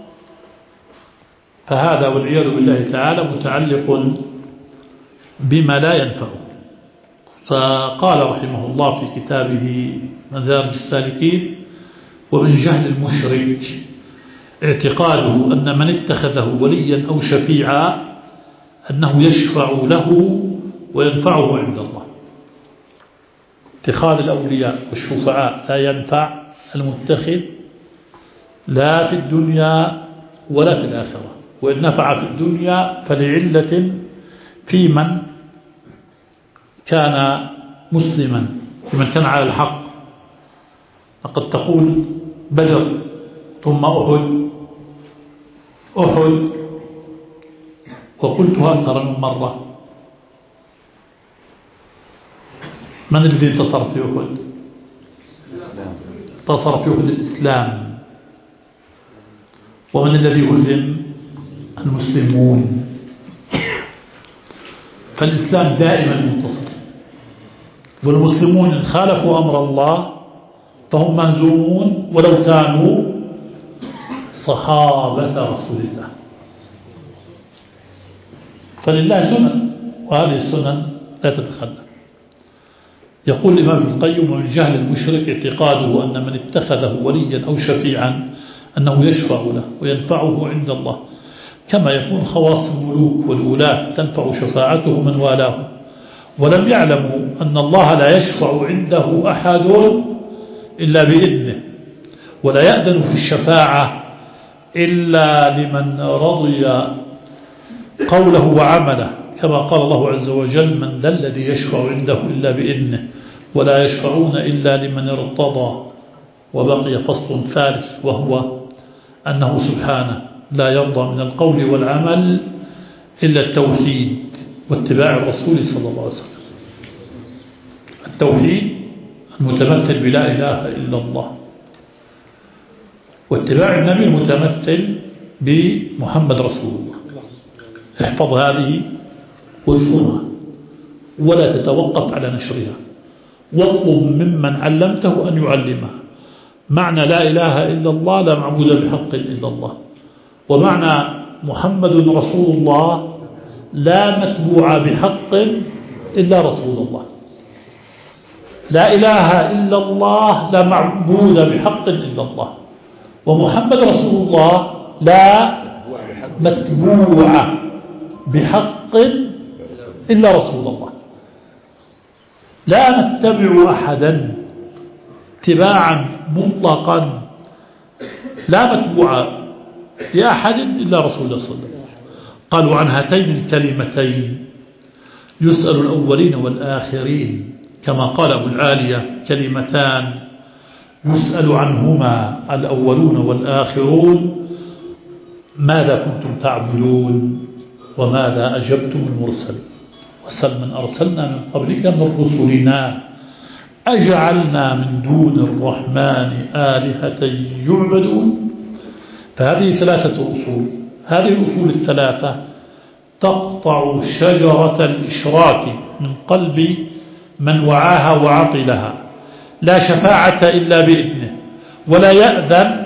فهذا والعياذ بالله تعالى متعلق بما لا ينفعه. فقال رحمه الله في كتابه مدارج السالكين: ومن جهل المشرك اعتقاده أن من اتخذه وليا أو شفيعا أنه يشفع له وينفعه عند الله. اتخاذ الأولياء والشفعاء لا ينفع المتخذ لا في الدنيا ولا في الآخرة، وإن نفع في الدنيا فلعلة في من كان مسلما، في من كان على الحق. لقد تقول بدر ثم أحد أحد وقلتها أكثر من مرة. من الذي انتصر في أحد؟ انتصر في أحد الإسلام. ومن الذي هزم؟ المسلمون. فالإسلام دائما منتصر، والمسلمون إن خالفوا أمر الله فهم مهزومون ولو كانوا صحابة رسول الله. فلله سنن، وهذه السنن لا تتخلف. يقول الإمام ابن القيم: ومن جهل المشرك اعتقاده أن من اتخذه وليا أو شفيعا أنه يشفع له وينفعه عند الله، كما يكون خواص الملوك والولاة تنفع شفاعته من والاه، ولم يعلموا أن الله لا يشفع عنده أحد إلا بإذنه، ولا يأذن في الشفاعة إلا لمن رضي قوله وعمله، كما قال الله عز وجل: من ذا الذي يشفع عنده إلا بإذنه ولا يشفعون إلا لمن ارتضى. وبقي فصل ثالث وهو أنه سبحانه لا يرضى من القول والعمل إلا التوحيد واتباع الرسول صلى الله عليه وسلم. التوحيد المتمثل بلا إله إلا الله، واتباع النبي المتمثل بمحمد رسول الله. احفظ هذه وانشرها ولا تتوقف على نشرها، واطلب ممن علمته أن يعلمها. معنى لا إله إلا الله لا معبود بحق إلا الله، ومعنى محمد رسول الله لا متبوع بحق إلا رسول الله. لا إله إلا الله لا معبود بحق إلا الله، ومحمد رسول الله لا متبوع بحق إلا رسول الله. لا نتبع أحدا اتباعا مطلقا، لا متبوع لأحد إلا رسول الله صلى الله عليه وسلم. قالوا عن هاتين الكلمتين يسأل الأولين والآخرين، كما قال أبو العالية: كلمتان يسأل عنهما الأولون والآخرون، ماذا كنتم تعبدون وماذا أجبتم المرسلين، وسل من أرسلنا من قبلك من رسلنا أجعلنا من دون الرحمن آلهة يعبدون. فهذه ثلاثة أصول، هذه الأصول الثلاثة تقطع شجرة الإشراك من قلب من وعاها وعقلها، لا شفاعة إلا بإذنه، ولا يأذن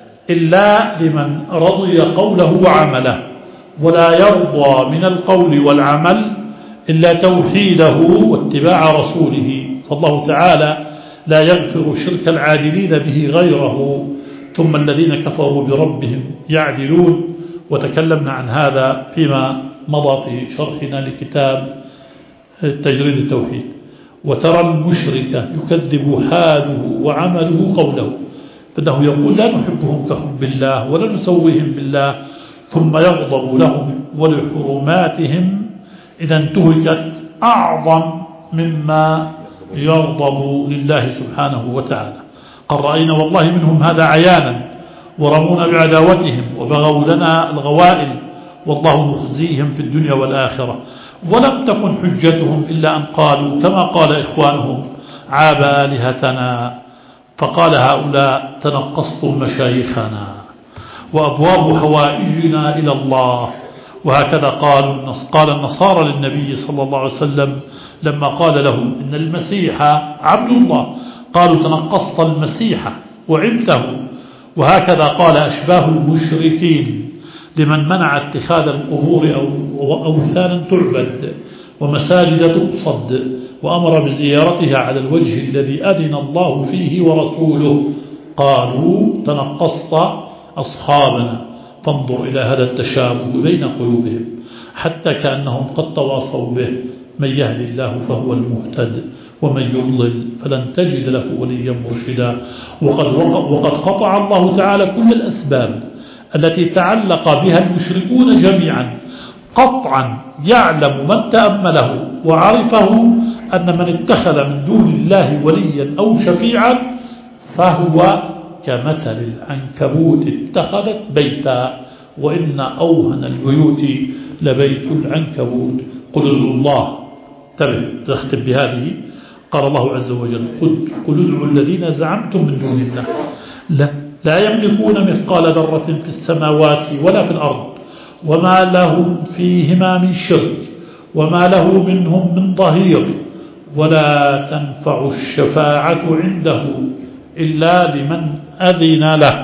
إلا لمن رضي قوله وعمله، ولا يرضى من القول والعمل إلا توحيده واتباع رسوله. فالله تعالى لا يغفر شرك العادلين به غيره. ثم الذين كفروا بربهم يعدلون، وتكلمنا عن هذا فيما مضى في شرحنا لكتاب تجريد التوحيد. وترى المشرك يكذب حاله وعمله قوله، فإنه يقول لا نحبهم كحب الله ولا نسويهم بالله، ثم يغضب لهم ولحرماتهم إذا انتهكت أعظم مما يغضب لله سبحانه وتعالى. قد رأينا والله منهم هذا عيانا، ورمونا بعداوتهم وبغوا لنا الغوائل، والله مخزيهم في الدنيا والآخرة. ولم تكن حجتهم إلا أن قالوا كما قال إخوانهم عاب آلهتنا، فقال هؤلاء تنقصتم مشايخنا وأبواب حوائجنا إلى الله. وهكذا قالوا قال النصارى للنبي صلى الله عليه وسلم لما قال لهم إن المسيح عبد الله، قالوا تنقصت المسيح وعبته. وهكذا قال أشباه المشركين لمن منع اتخاذ القبور أو أوثانا تعبد ومساجد تقصد، وأمر بزيارتها على الوجه الذي أذن الله فيه ورسوله، قالوا تنقصت أصحابنا. فانظر إلى هذا التشابه بين قلوبهم حتى كأنهم قد تواصوا به. من يهدي الله فهو المهتد، ومن يضلل فلن تجد له وليا مرشدا. وقد, وقد قطع الله تعالى كل الأسباب التي تعلق بها المشركون جميعا قطعا، يعلم من تأمله وعرفه أن من اتخذ من دون الله وليا أو شفيعا فهو كمثل العنكبوت اتخذت بيتا، وإن أوهن البيوت لبيت العنكبوت. قل الله تبه تختم بهذه. قال الله عز وجل قل ادعوا الذين زعمتم من دون الله لا, لا يملكون مثقال ذرة في السماوات ولا في الأرض، وما لهم فيهما من شرك، وما له منهم من ظهير، ولا تنفع الشفاعة عنده إلا لمن أذن له.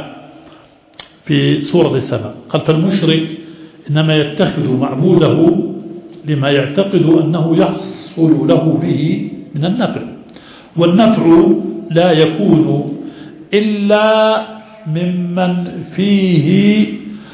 في سورة السبع قال فالمشرك إنما يتخذ معبوده لما يعتقد أنه يحصل له به من النفع، والنفع لا يكون إلا ممن فيه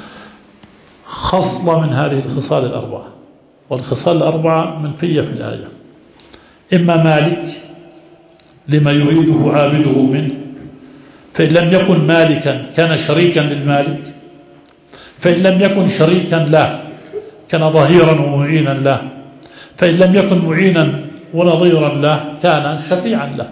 خصلة من هذه الخصال الأربعة. والخصال الأربعة منفية في الآية: إما مالك لما يريده عابده منه، فإن لم يكن مالكا كان شريكا للمالك، فإن لم يكن شريكا له كان ظهيرا ومعينا له، فإن لم يكن معينا ونظيرا له كان شفيعا له.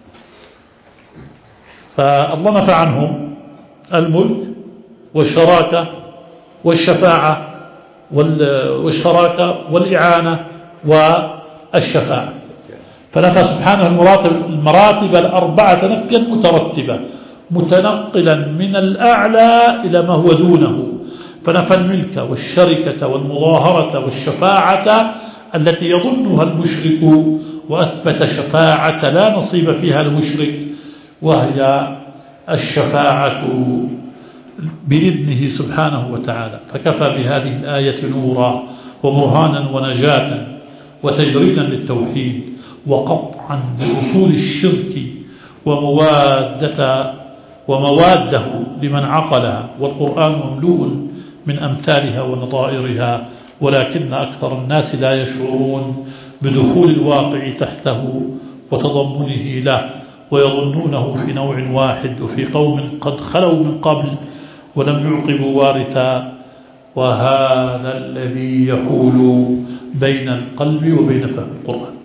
فالله نفى عنهم الملك والشراكة والشفاعة والشراكة والإعانة والشفاعة، فنفى سبحانه المراتب الأربعة نفيا مترتبة متنقلا من الأعلى إلى ما هو دونه. فنفى الملك والشركة والمظاهرة والشفاعة التي يظنها المشرك، وأثبت شفاعة لا نصيب فيها المشرك، وهي الشفاعة بإذنه سبحانه وتعالى. فكفى بهذه الآية نورا وبرهانا ونجاة وتجريدا للتوحيد، وقطعا بأصول الشرك وموادة ومواده لمن عقلها. والقرآن مملوء من أمثالها ونظائرها، ولكن أكثر الناس لا يشعرون بدخول الواقع تحته وتضمنه له، ويظنونه في نوع واحد وفي قوم قد خلوا من قبل ولم يعقبوا وارثا. وهذا الذي يحول بين القلب وبين فهم القرآن.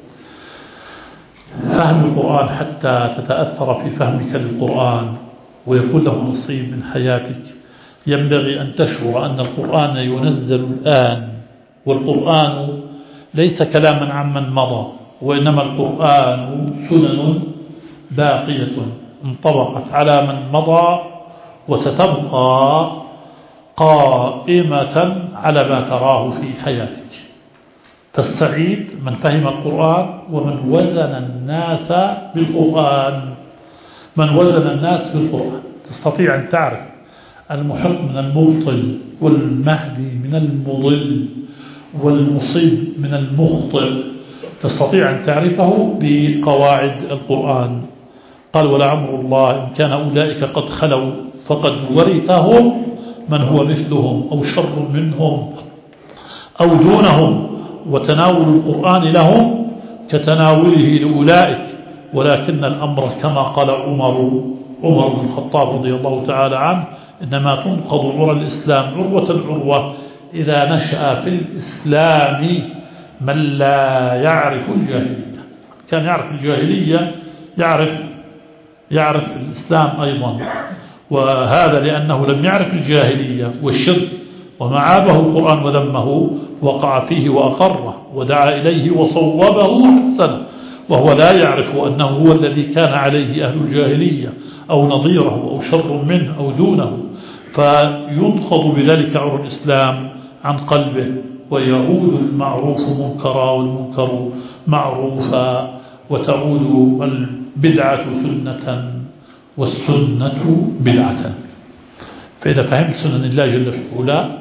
فهم القرآن حتى تتأثر في فهمك للقرآن ويكون له نصيب من حياتك، ينبغي أن تشعر أن القرآن ينزل الآن، والقرآن ليس كلاما عمن مضى، وإنما القرآن سنن باقية انطبقت على من مضى وستبقى قائمة على ما تراه في حياتك. فالسعيد من فهم القرآن ومن وزن الناس بالقرآن. من وزن الناس بالقرآن تستطيع أن تعرف المحق من المبطل، والمهدي من المضل، والمصيب من المخطئ. تستطيع أن تعرفه بقواعد القرآن. قال ولعمر الله إن كان أولئك قد خلوا فقد ورثهم من هو مثلهم أو شر منهم أو دونهم، وتناول القرآن لهم كتناوله لأولئك، ولكن الأمر كما قال عمر عمر بن الخطاب رضي الله تعالى عنه إنما تنقض عرى الإسلام عروة عروة إذا نشأ في الإسلام من لا يعرف الجاهلية. كان يعرف الجاهلية يعرف يعرف الإسلام أيضا، وهذا لأنه لم يعرف الجاهلية والشرك وما عابه القرآن وذمه وقع فيه وأقره ودعا إليه وصوبه حسنه، وهو لا يعرف أنه هو الذي كان عليه أهل الجاهلية أو نظيره أو شر منه أو دونه، فينقض بذلك عرى الإسلام عن قلبه، ويعود المعروف منكرا والمنكر معروفا، وتعود البدعة سنة والسنة بدعة. فإذا فهمت سنن الله جل في علاه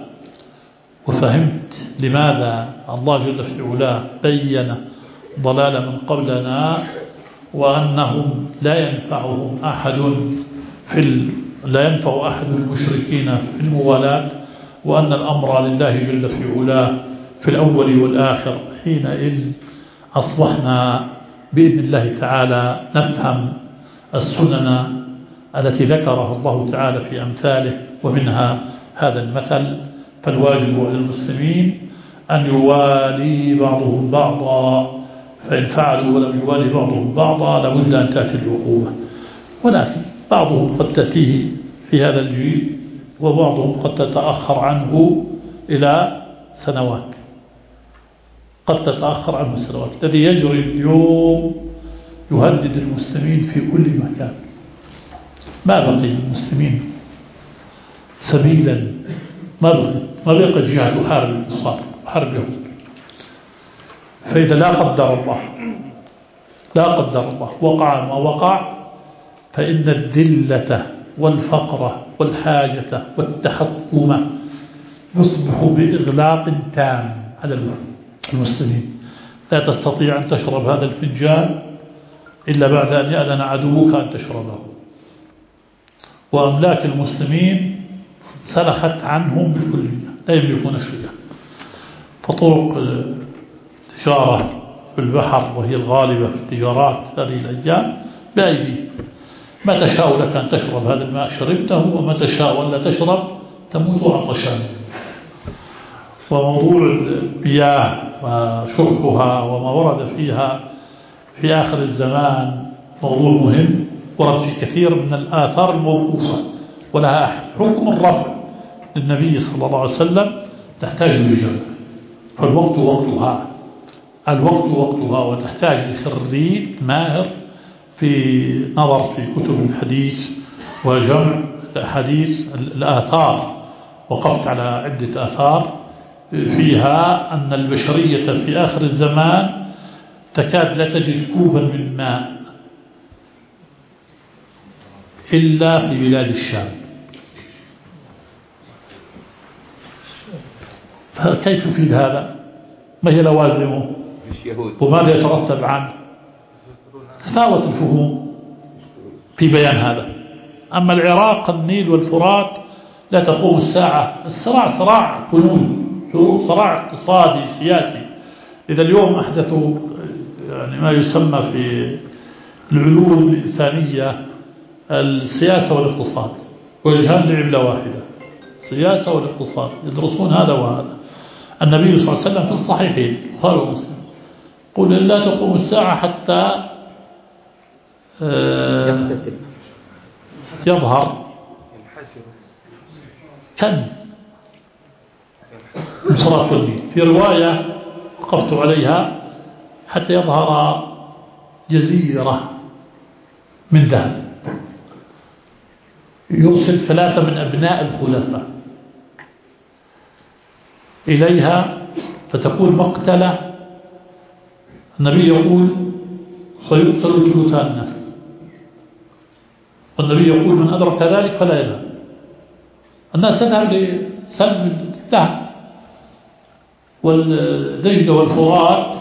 وفهمت لماذا الله جل في علاه بين ضلال من قبلنا وأنهم لا ينفعهم أحد في ال... لا ينفع أحد المشركين في الموالاة، وأن الأمر لله جل في علاه في الأول والآخر، حينئذ أصبحنا بإذن الله تعالى نفهم السنن التي ذكرها الله تعالى في أمثاله، ومنها هذا المثل. فالواجب على المسلمين أن يوالي بعضهم بعضا، فإن فعلوا ولم يوالي بعضهم بعضا لابد أن تأتي العقوبة. ولكن بعضهم قد تأتيه في هذا الجيل، وبعضهم قد تتأخر عنه إلى سنوات، قد تتأخر عنه سنوات. الذي يجري اليوم يهدد المسلمين في كل مكان، ما بقي للمسلمين سبيلا، ما بقي ما بقي جهاد وحارب الكفار وحربهم. فإذا لا قدر الله لا قدر الله وقع ما وقع، فإن الذلة والفقر والحاجة والتحكم يصبح بإغلاق تام على المسلمين. لا تستطيع أن تشرب هذا الفنجان إلا بعد أن يأذن عدوك أن تشربه. وأملاك المسلمين سلخت عنهم بالكلية، لا يملكون شيئا. فطرق التجارة في البحر وهي الغالبة في التجارات هذه الأيام بأيديهم، ما تشاء لك أن تشرب هذا الماء شربته، وما تشاء ولا تشرب تموت عطشان. وموضوع المياه وشربها وما ورد فيها في آخر الزمان موضوع مهم، ورد في كثير من الآثار الموقوفة ولها حكم الرفع للنبي صلى الله عليه وسلم، تحتاج لجمع. فالوقت وقتها الوقت وقتها وتحتاج لخريج ماهر في نظر في كتب الحديث وجمع الأحاديث الآثار. وقفت على عدة آثار فيها أن البشرية في آخر الزمان تكاد لا تجد كوبا من ماء إلا في بلاد الشام. فكيف يفيد هذا؟ ما هي لوازمه؟ وماذا يترتب عنه؟ تفاوت الفهوم في بيان هذا. أما العراق النيل والفرات لا تقوم الساعة. الصراع صراع قانوني، صراع اقتصادي سياسي. إذا اليوم أحدثوا يعني ما يسمى في العلوم الإنسانية السياسة والاقتصاد، وجهان لعملة واحدة، السياسة والاقتصاد، يدرسون هذا وهذا. النبي صلى الله عليه وسلم في الصحيحين قال مسلم قل لا تقوم الساعة حتى يظهر كنز الفرات والنيل. في رواية وقفت عليها حتى يظهر جزيرة من ذهب. يرسل ثلاثة من أبناء الخلفاء إليها فتكون مقتلة. النبي يقول سيقتل ثلثان الناس، والنبي يقول من أدرك ذلك فلا يذهب. الناس تذهب لسلب الذهب، والدجلة والفرات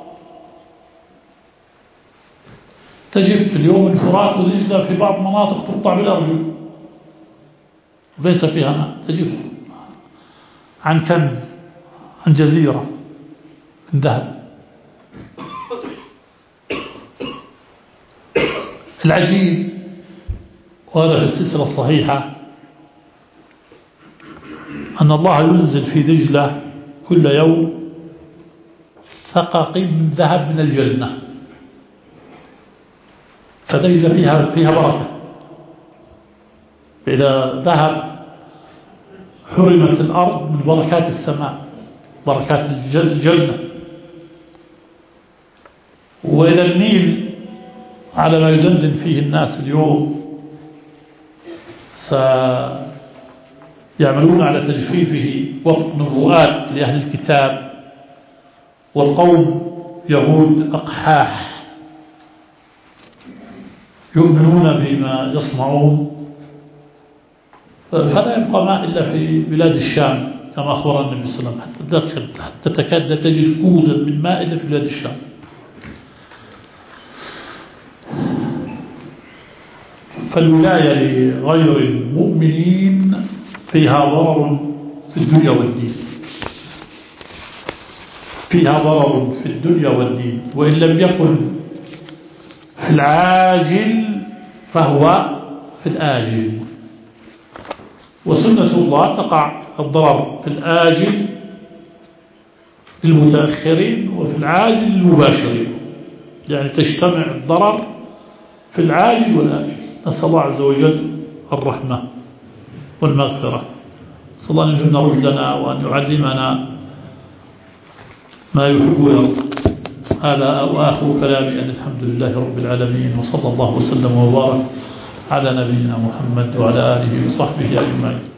تجف اليوم. الفرات والدجلة في بعض مناطق تقطع بالأرجل ليس فيها ماء، تجف عن كنز، عن جزيرة من ذهب. العجيب، وهذا في السلسلة الصحيحة، أن الله ينزل في دجلة كل يوم ثقاقين من ذهب من الجنة، فدجلة فيها فيها بركة. إذا ذهب حرمت الأرض من بركات السماء، بركات الجنة. وإذا النيل على ما يدندن فيه الناس اليوم سيعملون على تجفيفه وفق نبوءات لأهل الكتاب، والقوم يهود أقحاح يؤمنون بما يصنعون، فلا يبقى ماء إلا في بلاد الشام كما أخبر النبي صلى الله عليه وسلم، حتى تكاد تجد كوزا من ماء إلا في بلاد الشام. فالولاية لغير المؤمنين فيها ضرر في الدنيا والدين، فيها ضرر في الدنيا والدين، وإن لم يكن في العاجل فهو في الآجل. وسنة الله تقع الضرر في الآجل للمتأخرين وفي العاجل للمباشرين، يعني تجتمع الضرر في العاجل والآجل. نسأل الله عز وجل الرحمة والمغفرة. نسأل الله أن يلهمنا رشدنا وأن يعلمنا ما يحب ويرضى. هذا وآخر كلامي أن الحمد لله رب العالمين، وصلى الله وسلم وبارك على نبينا محمد وعلى آله وصحبه أجمعين.